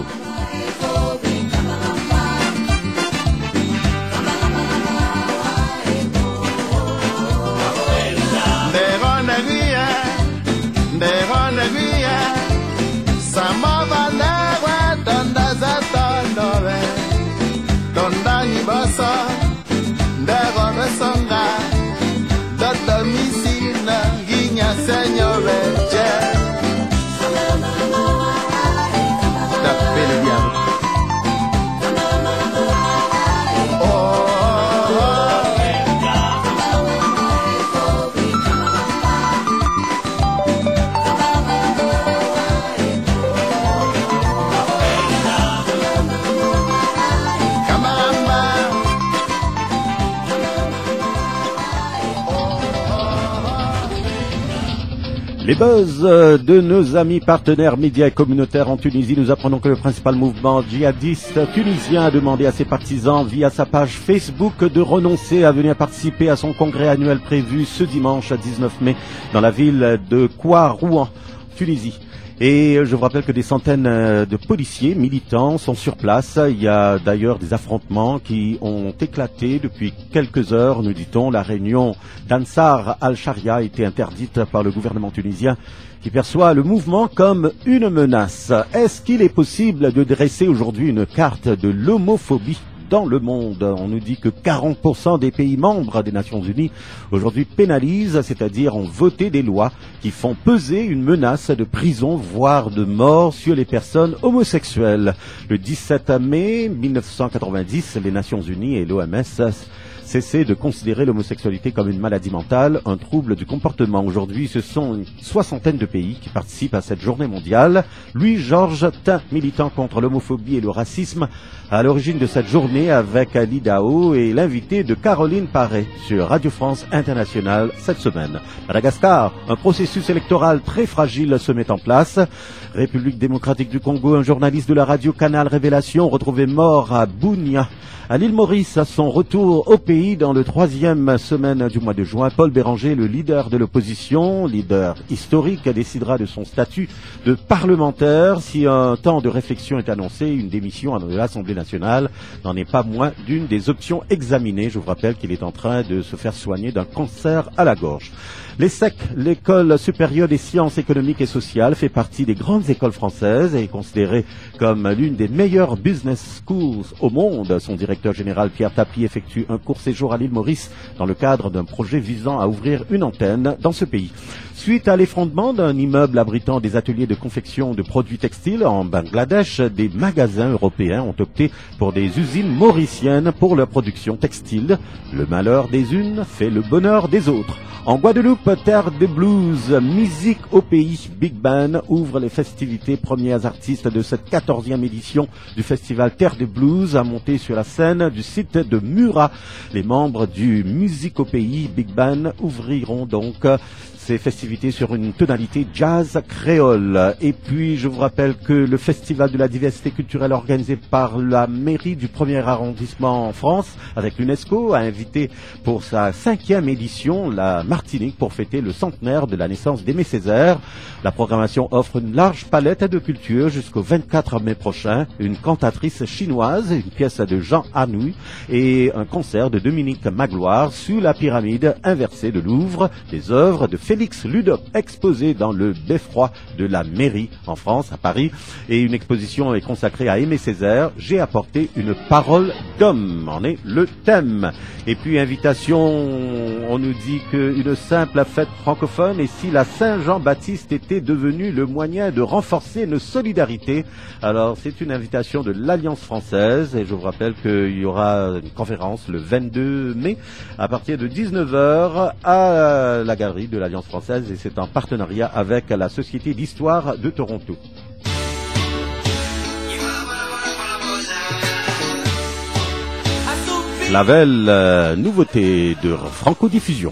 Basa, ndero resonga, dada misina, guiña señore, che. Tapez le diable. Oh, oh, oh. Les buzz de nos amis partenaires médias et communautaires en Tunisie. Nous apprenons que le principal mouvement djihadiste tunisien a demandé à ses partisans via sa page Facebook de renoncer à venir participer à son congrès annuel prévu ce dimanche dix-neuf mai dans la ville de Kouarouan, Tunisie. Et je vous rappelle que des centaines de policiers militants sont sur place. Il y a d'ailleurs des affrontements qui ont éclaté depuis quelques heures, nous dit-on. La réunion d'Ansar al-Sharia a été interdite par le gouvernement tunisien qui perçoit le mouvement comme une menace. Est-ce qu'il est possible de dresser aujourd'hui une carte de l'homophobie dans le monde? On nous dit que quarante pour cent des pays membres des Nations Unies aujourd'hui pénalisent, c'est-à-dire ont voté des lois qui font peser une menace de prison, voire de mort sur les personnes homosexuelles. Le dix-sept mai mille neuf cent quatre-vingt-dix, les Nations Unies et l'O M S cessaient de considérer l'homosexualité comme une maladie mentale, un trouble du comportement. Aujourd'hui, ce sont une soixantaine de pays qui participent à cette journée mondiale. Louis Georges Tin, militant contre l'homophobie et le racisme, à l'origine de cette journée avec Ali Dao et l'invité de Caroline Paré sur Radio France Internationale cette semaine. Madagascar, un processus électoral très fragile se met en place. République démocratique du Congo, un journaliste de la radio Canal Révélation retrouvé mort à Bunia. À l'île Maurice, à son retour au pays dans le troisième semaine du mois de juin, Paul Béranger, le leader de l'opposition, leader historique, décidera de son statut de parlementaire. Si un temps de réflexion est annoncé, une démission de l'Assemblée nationale n'en est pas moins d'une des options examinées. Je vous rappelle qu'il est en train de se faire soigner d'un cancer à la gorge. L'ESSEC, l'École supérieure des sciences économiques et sociales, fait partie des grandes écoles françaises et est considérée comme l'une des meilleures business schools au monde. Son directeur général Pierre Tapie effectue un court séjour à l'île Maurice dans le cadre d'un projet visant à ouvrir une antenne dans ce pays. Suite à l'effondrement d'un immeuble abritant des ateliers de confection de produits textiles en Bangladesh, des magasins européens ont opté pour des usines mauriciennes pour leur production textile. Le malheur des unes fait le bonheur des autres. En Guadeloupe, terre de blues, musique au pays, Big Band ouvre les festivités. Premiers artistes de cette quatorzième édition du festival Terre de Blues à monter sur la scène du site de Murat. Les membres du Musique au pays, Big Band, ouvriront donc ces festivités sur une tonalité jazz créole. Et puis, je vous rappelle que le Festival de la diversité culturelle organisé par la mairie du premier arrondissement en France, avec l'UNESCO, a invité pour sa cinquième édition la Martinique pour fêter le centenaire de la naissance d'Aimé Césaire. La programmation offre une large palette de culture jusqu'au vingt-quatre mai prochain. Une cantatrice chinoise, une pièce de Jean Anouilh et un concert de Dominique Magloire sous la pyramide inversée de Louvre. Des œuvres de Félix Ludop exposées dans le beffroi de la mairie en France, à Paris. Et une exposition est consacrée à Aimé Césaire. J'ai apporté une parole d'homme, en est le thème. Et puis invitation, on nous dit qu'une simple fête francophone, et si la Saint-Jean-Baptiste était devenue le moyen de renforcer nos solidarités. Alors c'est une invitation de l'Alliance française, et je vous rappelle qu'il y aura une conférence le vingt-deux mai à partir de dix-neuf heures à la galerie de l'Alliance française, et c'est en partenariat avec la Société d'histoire de Toronto. La belle euh, nouveauté de Franco-Diffusion.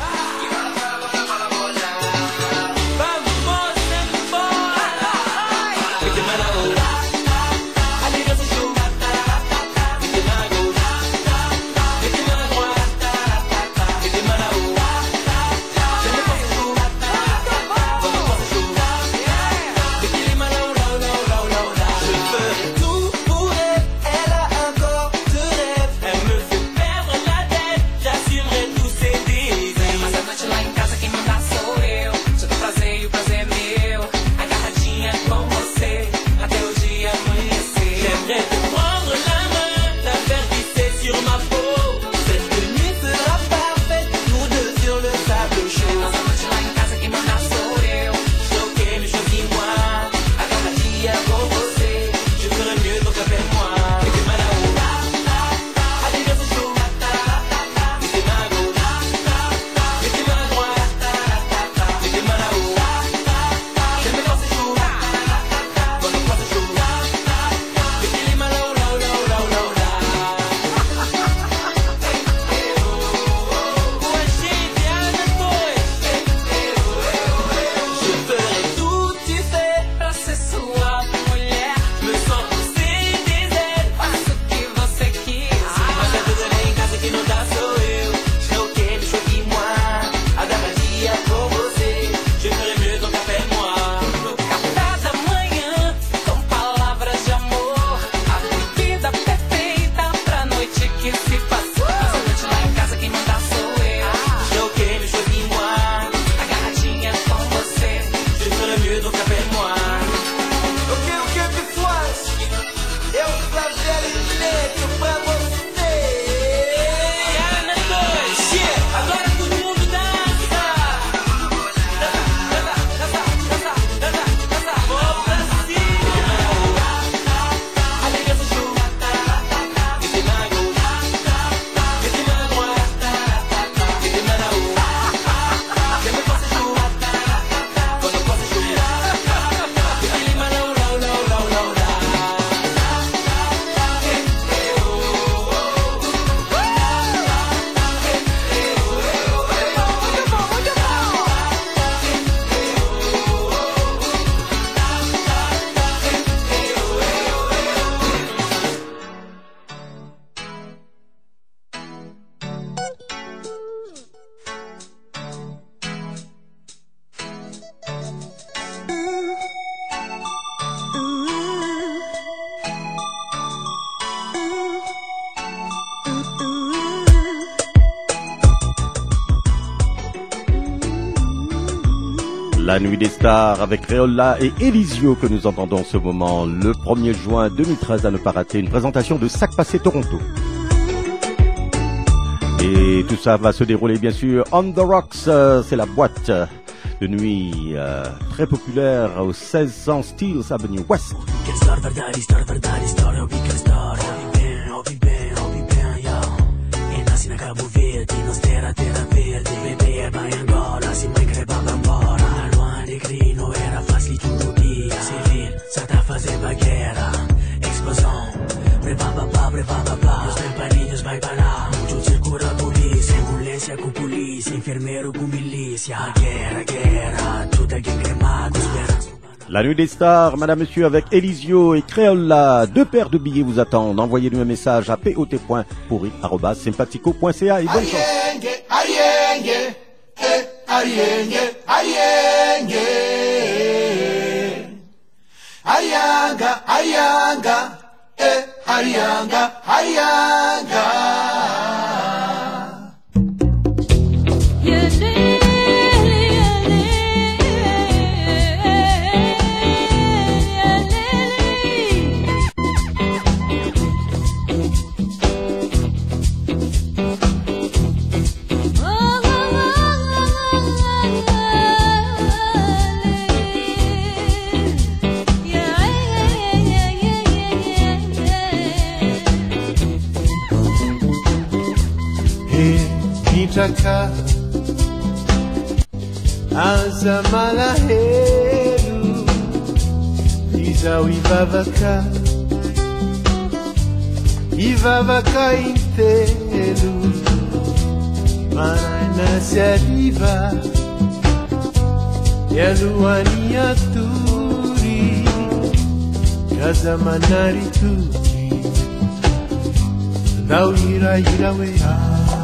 La nuit des stars avec Réola et Elisio que nous entendons en ce moment, le premier juin deux mille treize, à ne pas rater, une présentation de Sac Passé Toronto. Et tout ça va se dérouler bien sûr on the Rocks, euh, c'est la boîte de nuit euh, très populaire au seize cents Steeles Avenue West. Negrino era fácil todo dia civil, Santa fazendo guerra, explosão, prepara pá, prepara pá, os tempanilhos vai parar, muito circula polícia, ambulância com polícia. polícia, enfermeiro com milícia. Guerra, guerra, tudo alguém cremado, esperança. La nuit des stars, madame, monsieur, avec Elisio et Créola. Deux paires de billets vous attendent. Envoyez-nous un message à pot point pourri arobase sympathico point c a et bonne chance. Arienge, eh, arienge, arienge. Arianga, arianga, eh, arianga, arianga. Chaka Azamala Heru Iza Ivavaka Ivavaka Intelu Mana Saliva Yaluani Aturi Kazamanari Tuki Dauira Irawe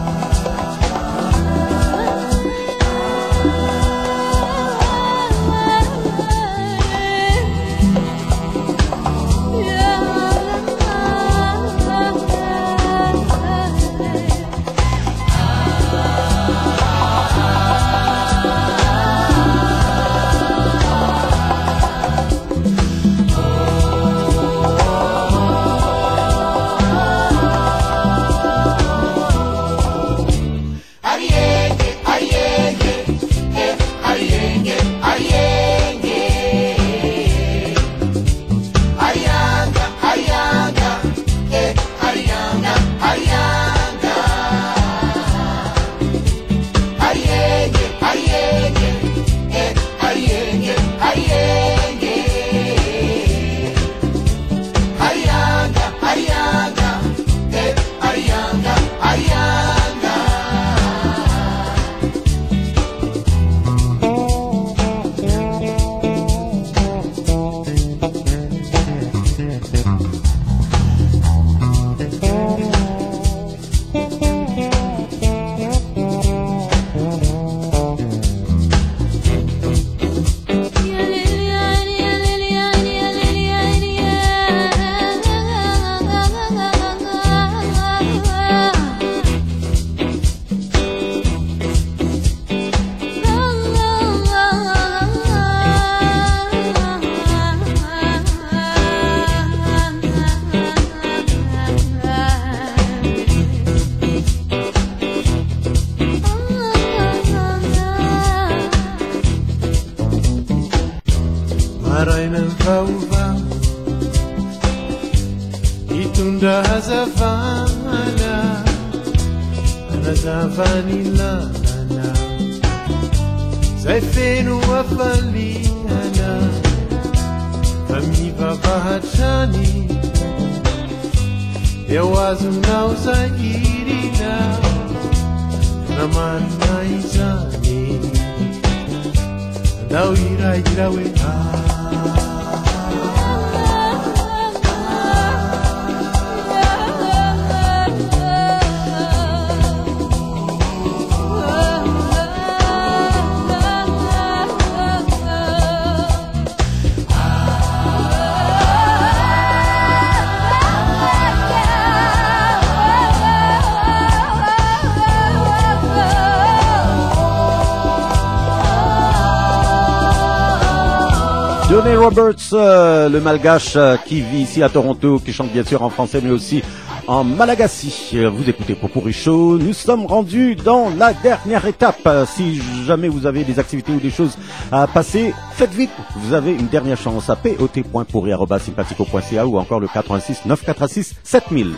Johnny Roberts, euh, le malgache euh, qui vit ici à Toronto, qui chante bien sûr en français mais aussi en malagasy. Vous écoutez Popurri Show. Nous sommes rendus dans la dernière étape. Si jamais vous avez des activités ou des choses à passer, faites vite. Vous avez une dernière chance à pot point pourri arobase sympathico point c a ou encore le quatre-vingt-six neuf cent quatre-vingt-six sept mille.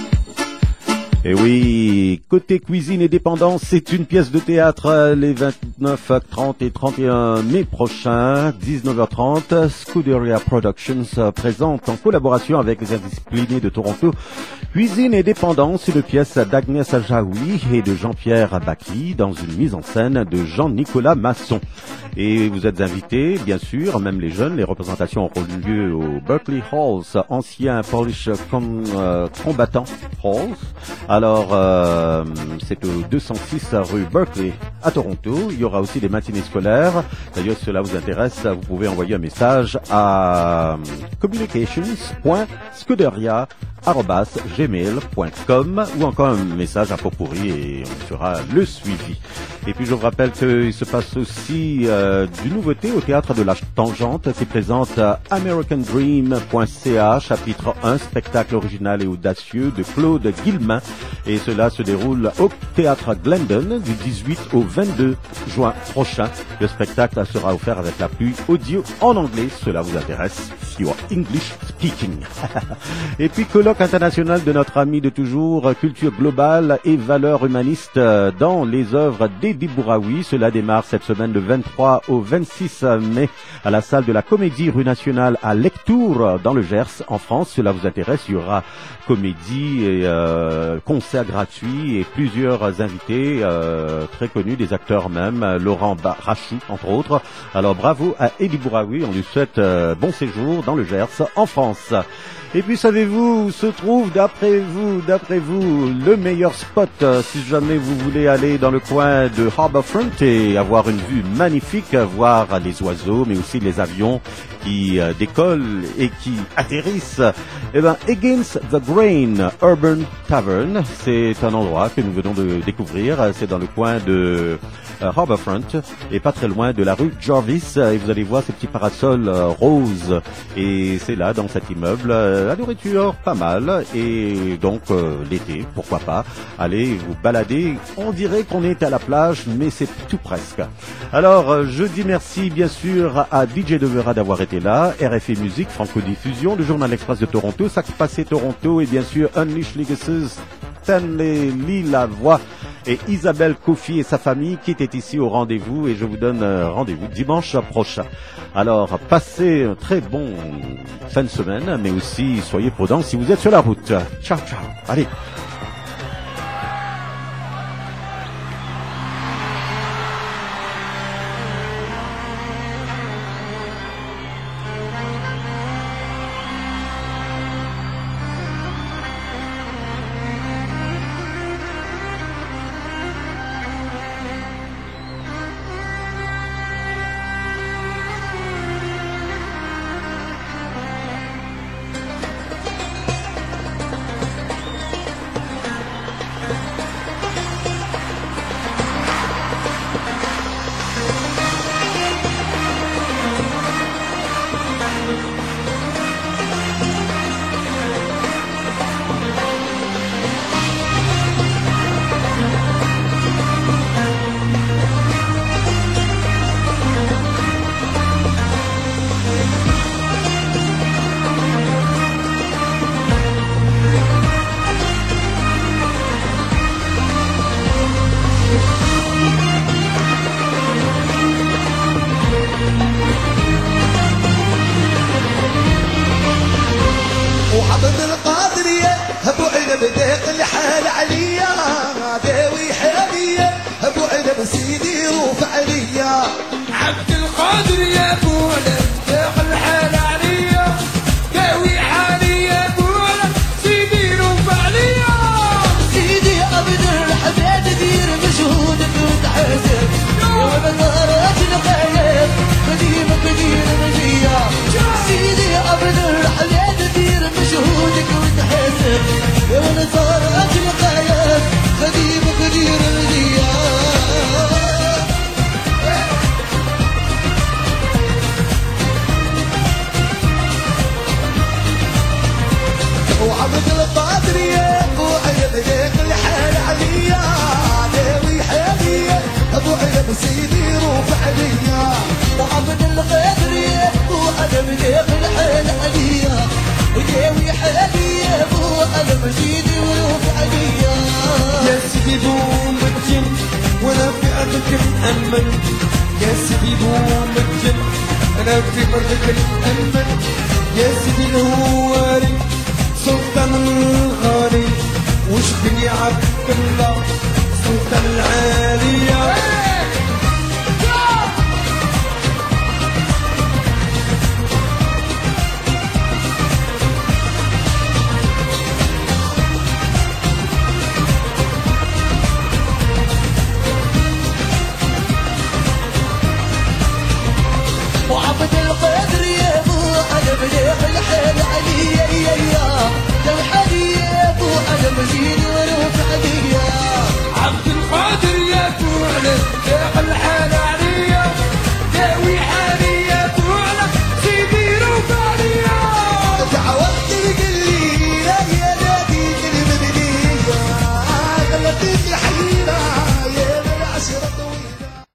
Et oui, côté cuisine et dépendance, c'est une pièce de théâtre les vingt vingt-neuf, trente et trente et un mai prochain, dix-neuf heures trente, Scuderia Productions présente en collaboration avec les Indisciplinés de Toronto Cuisine et Dépendance, une pièce d'Agnès Ajaoui et de Jean-Pierre Bacli dans une mise en scène de Jean-Nicolas Masson. Et vous êtes invités, bien sûr, même les jeunes. Les représentations auront lieu au Berkeley Halls, ancien Polish com, euh, Combatant Halls. Alors, euh, c'est au deux cent six rue Berkeley à Toronto. Il y aura aussi des matinées scolaires. D'ailleurs, si cela vous intéresse, vous pouvez envoyer un message à communications point scuderia arobase gmail point com ou encore un message à Potpourri et on fera le suivi. Et puis je vous rappelle qu'il se passe aussi euh, du nouveauté au Théâtre de la Tangente qui présente American Dream point c a, chapitre un, spectacle original et audacieux de Claude Guillemin. Et cela se déroule au Théâtre Glendon du dix-huit au vingt-deux juin prochain. Le spectacle sera offert avec l'appui audio en anglais. Cela vous intéresse, if you are English speaking. Et puis colloque international de notre ami de toujours, culture globale et valeurs humanistes dans les œuvres d'Edi Bouraoui. Cela démarre cette semaine le vingt-trois au vingt-six mai à la salle de la Comédie rue Nationale à Lectoure dans le Gers en France. Cela vous intéresse, il y aura comédie et euh, concert gratuit et plusieurs invités euh, très connus, des acteurs même, Laurent Rachou entre autres. Alors bravo à Edi Bouraoui, on lui souhaite euh, bon séjour dans le Gers en France. Et puis savez-vous où se trouve d'après vous, d'après vous, le meilleur spot euh, si jamais vous voulez aller dans le coin de Harbourfront et avoir une vue magnifique, voir les oiseaux mais aussi les avions qui euh, décollent et qui atterrissent. Eh ben, Against the Grain Urban Tavern, c'est un endroit que nous venons de découvrir. C'est dans le coin de euh, Harbourfront et pas très loin de la rue Jarvis. Et vous allez voir ces petits parasols euh, roses. Et c'est là, dans cet immeuble, euh, la nourriture pas mal. Et donc euh, l'été, pourquoi pas, allez vous balader. On dirait qu'on est à la plage, mais c'est tout presque. Alors, euh, je dis merci bien sûr à D J Devera d'avoir été là, R F I Musique, Franco-Diffusion, le Journal Express de Toronto, Sac Passé Toronto et bien sûr Unleash Legacies, Stanley Lee Lavoie et Isabelle Kofi et sa famille qui étaient ici au rendez-vous et je vous donne euh, rendez-vous dimanche prochain. Alors passez un très bon fin de semaine mais aussi soyez prudents si vous êtes sur la route. Ciao ciao, allez. يا سيدي بوم بالجن وانا في مرضك نأمن يا سيدي بومجن أنا في مرضك نأمن يا سيدي الهواري سلطان الغالي وش بني عبد الله سلطان العالية وعبد القادر يا ابو انا مليح الحال علي يا يا الحالي يا ابو انا مزيد ورفع علي عبد القادر يا ابو انا مليح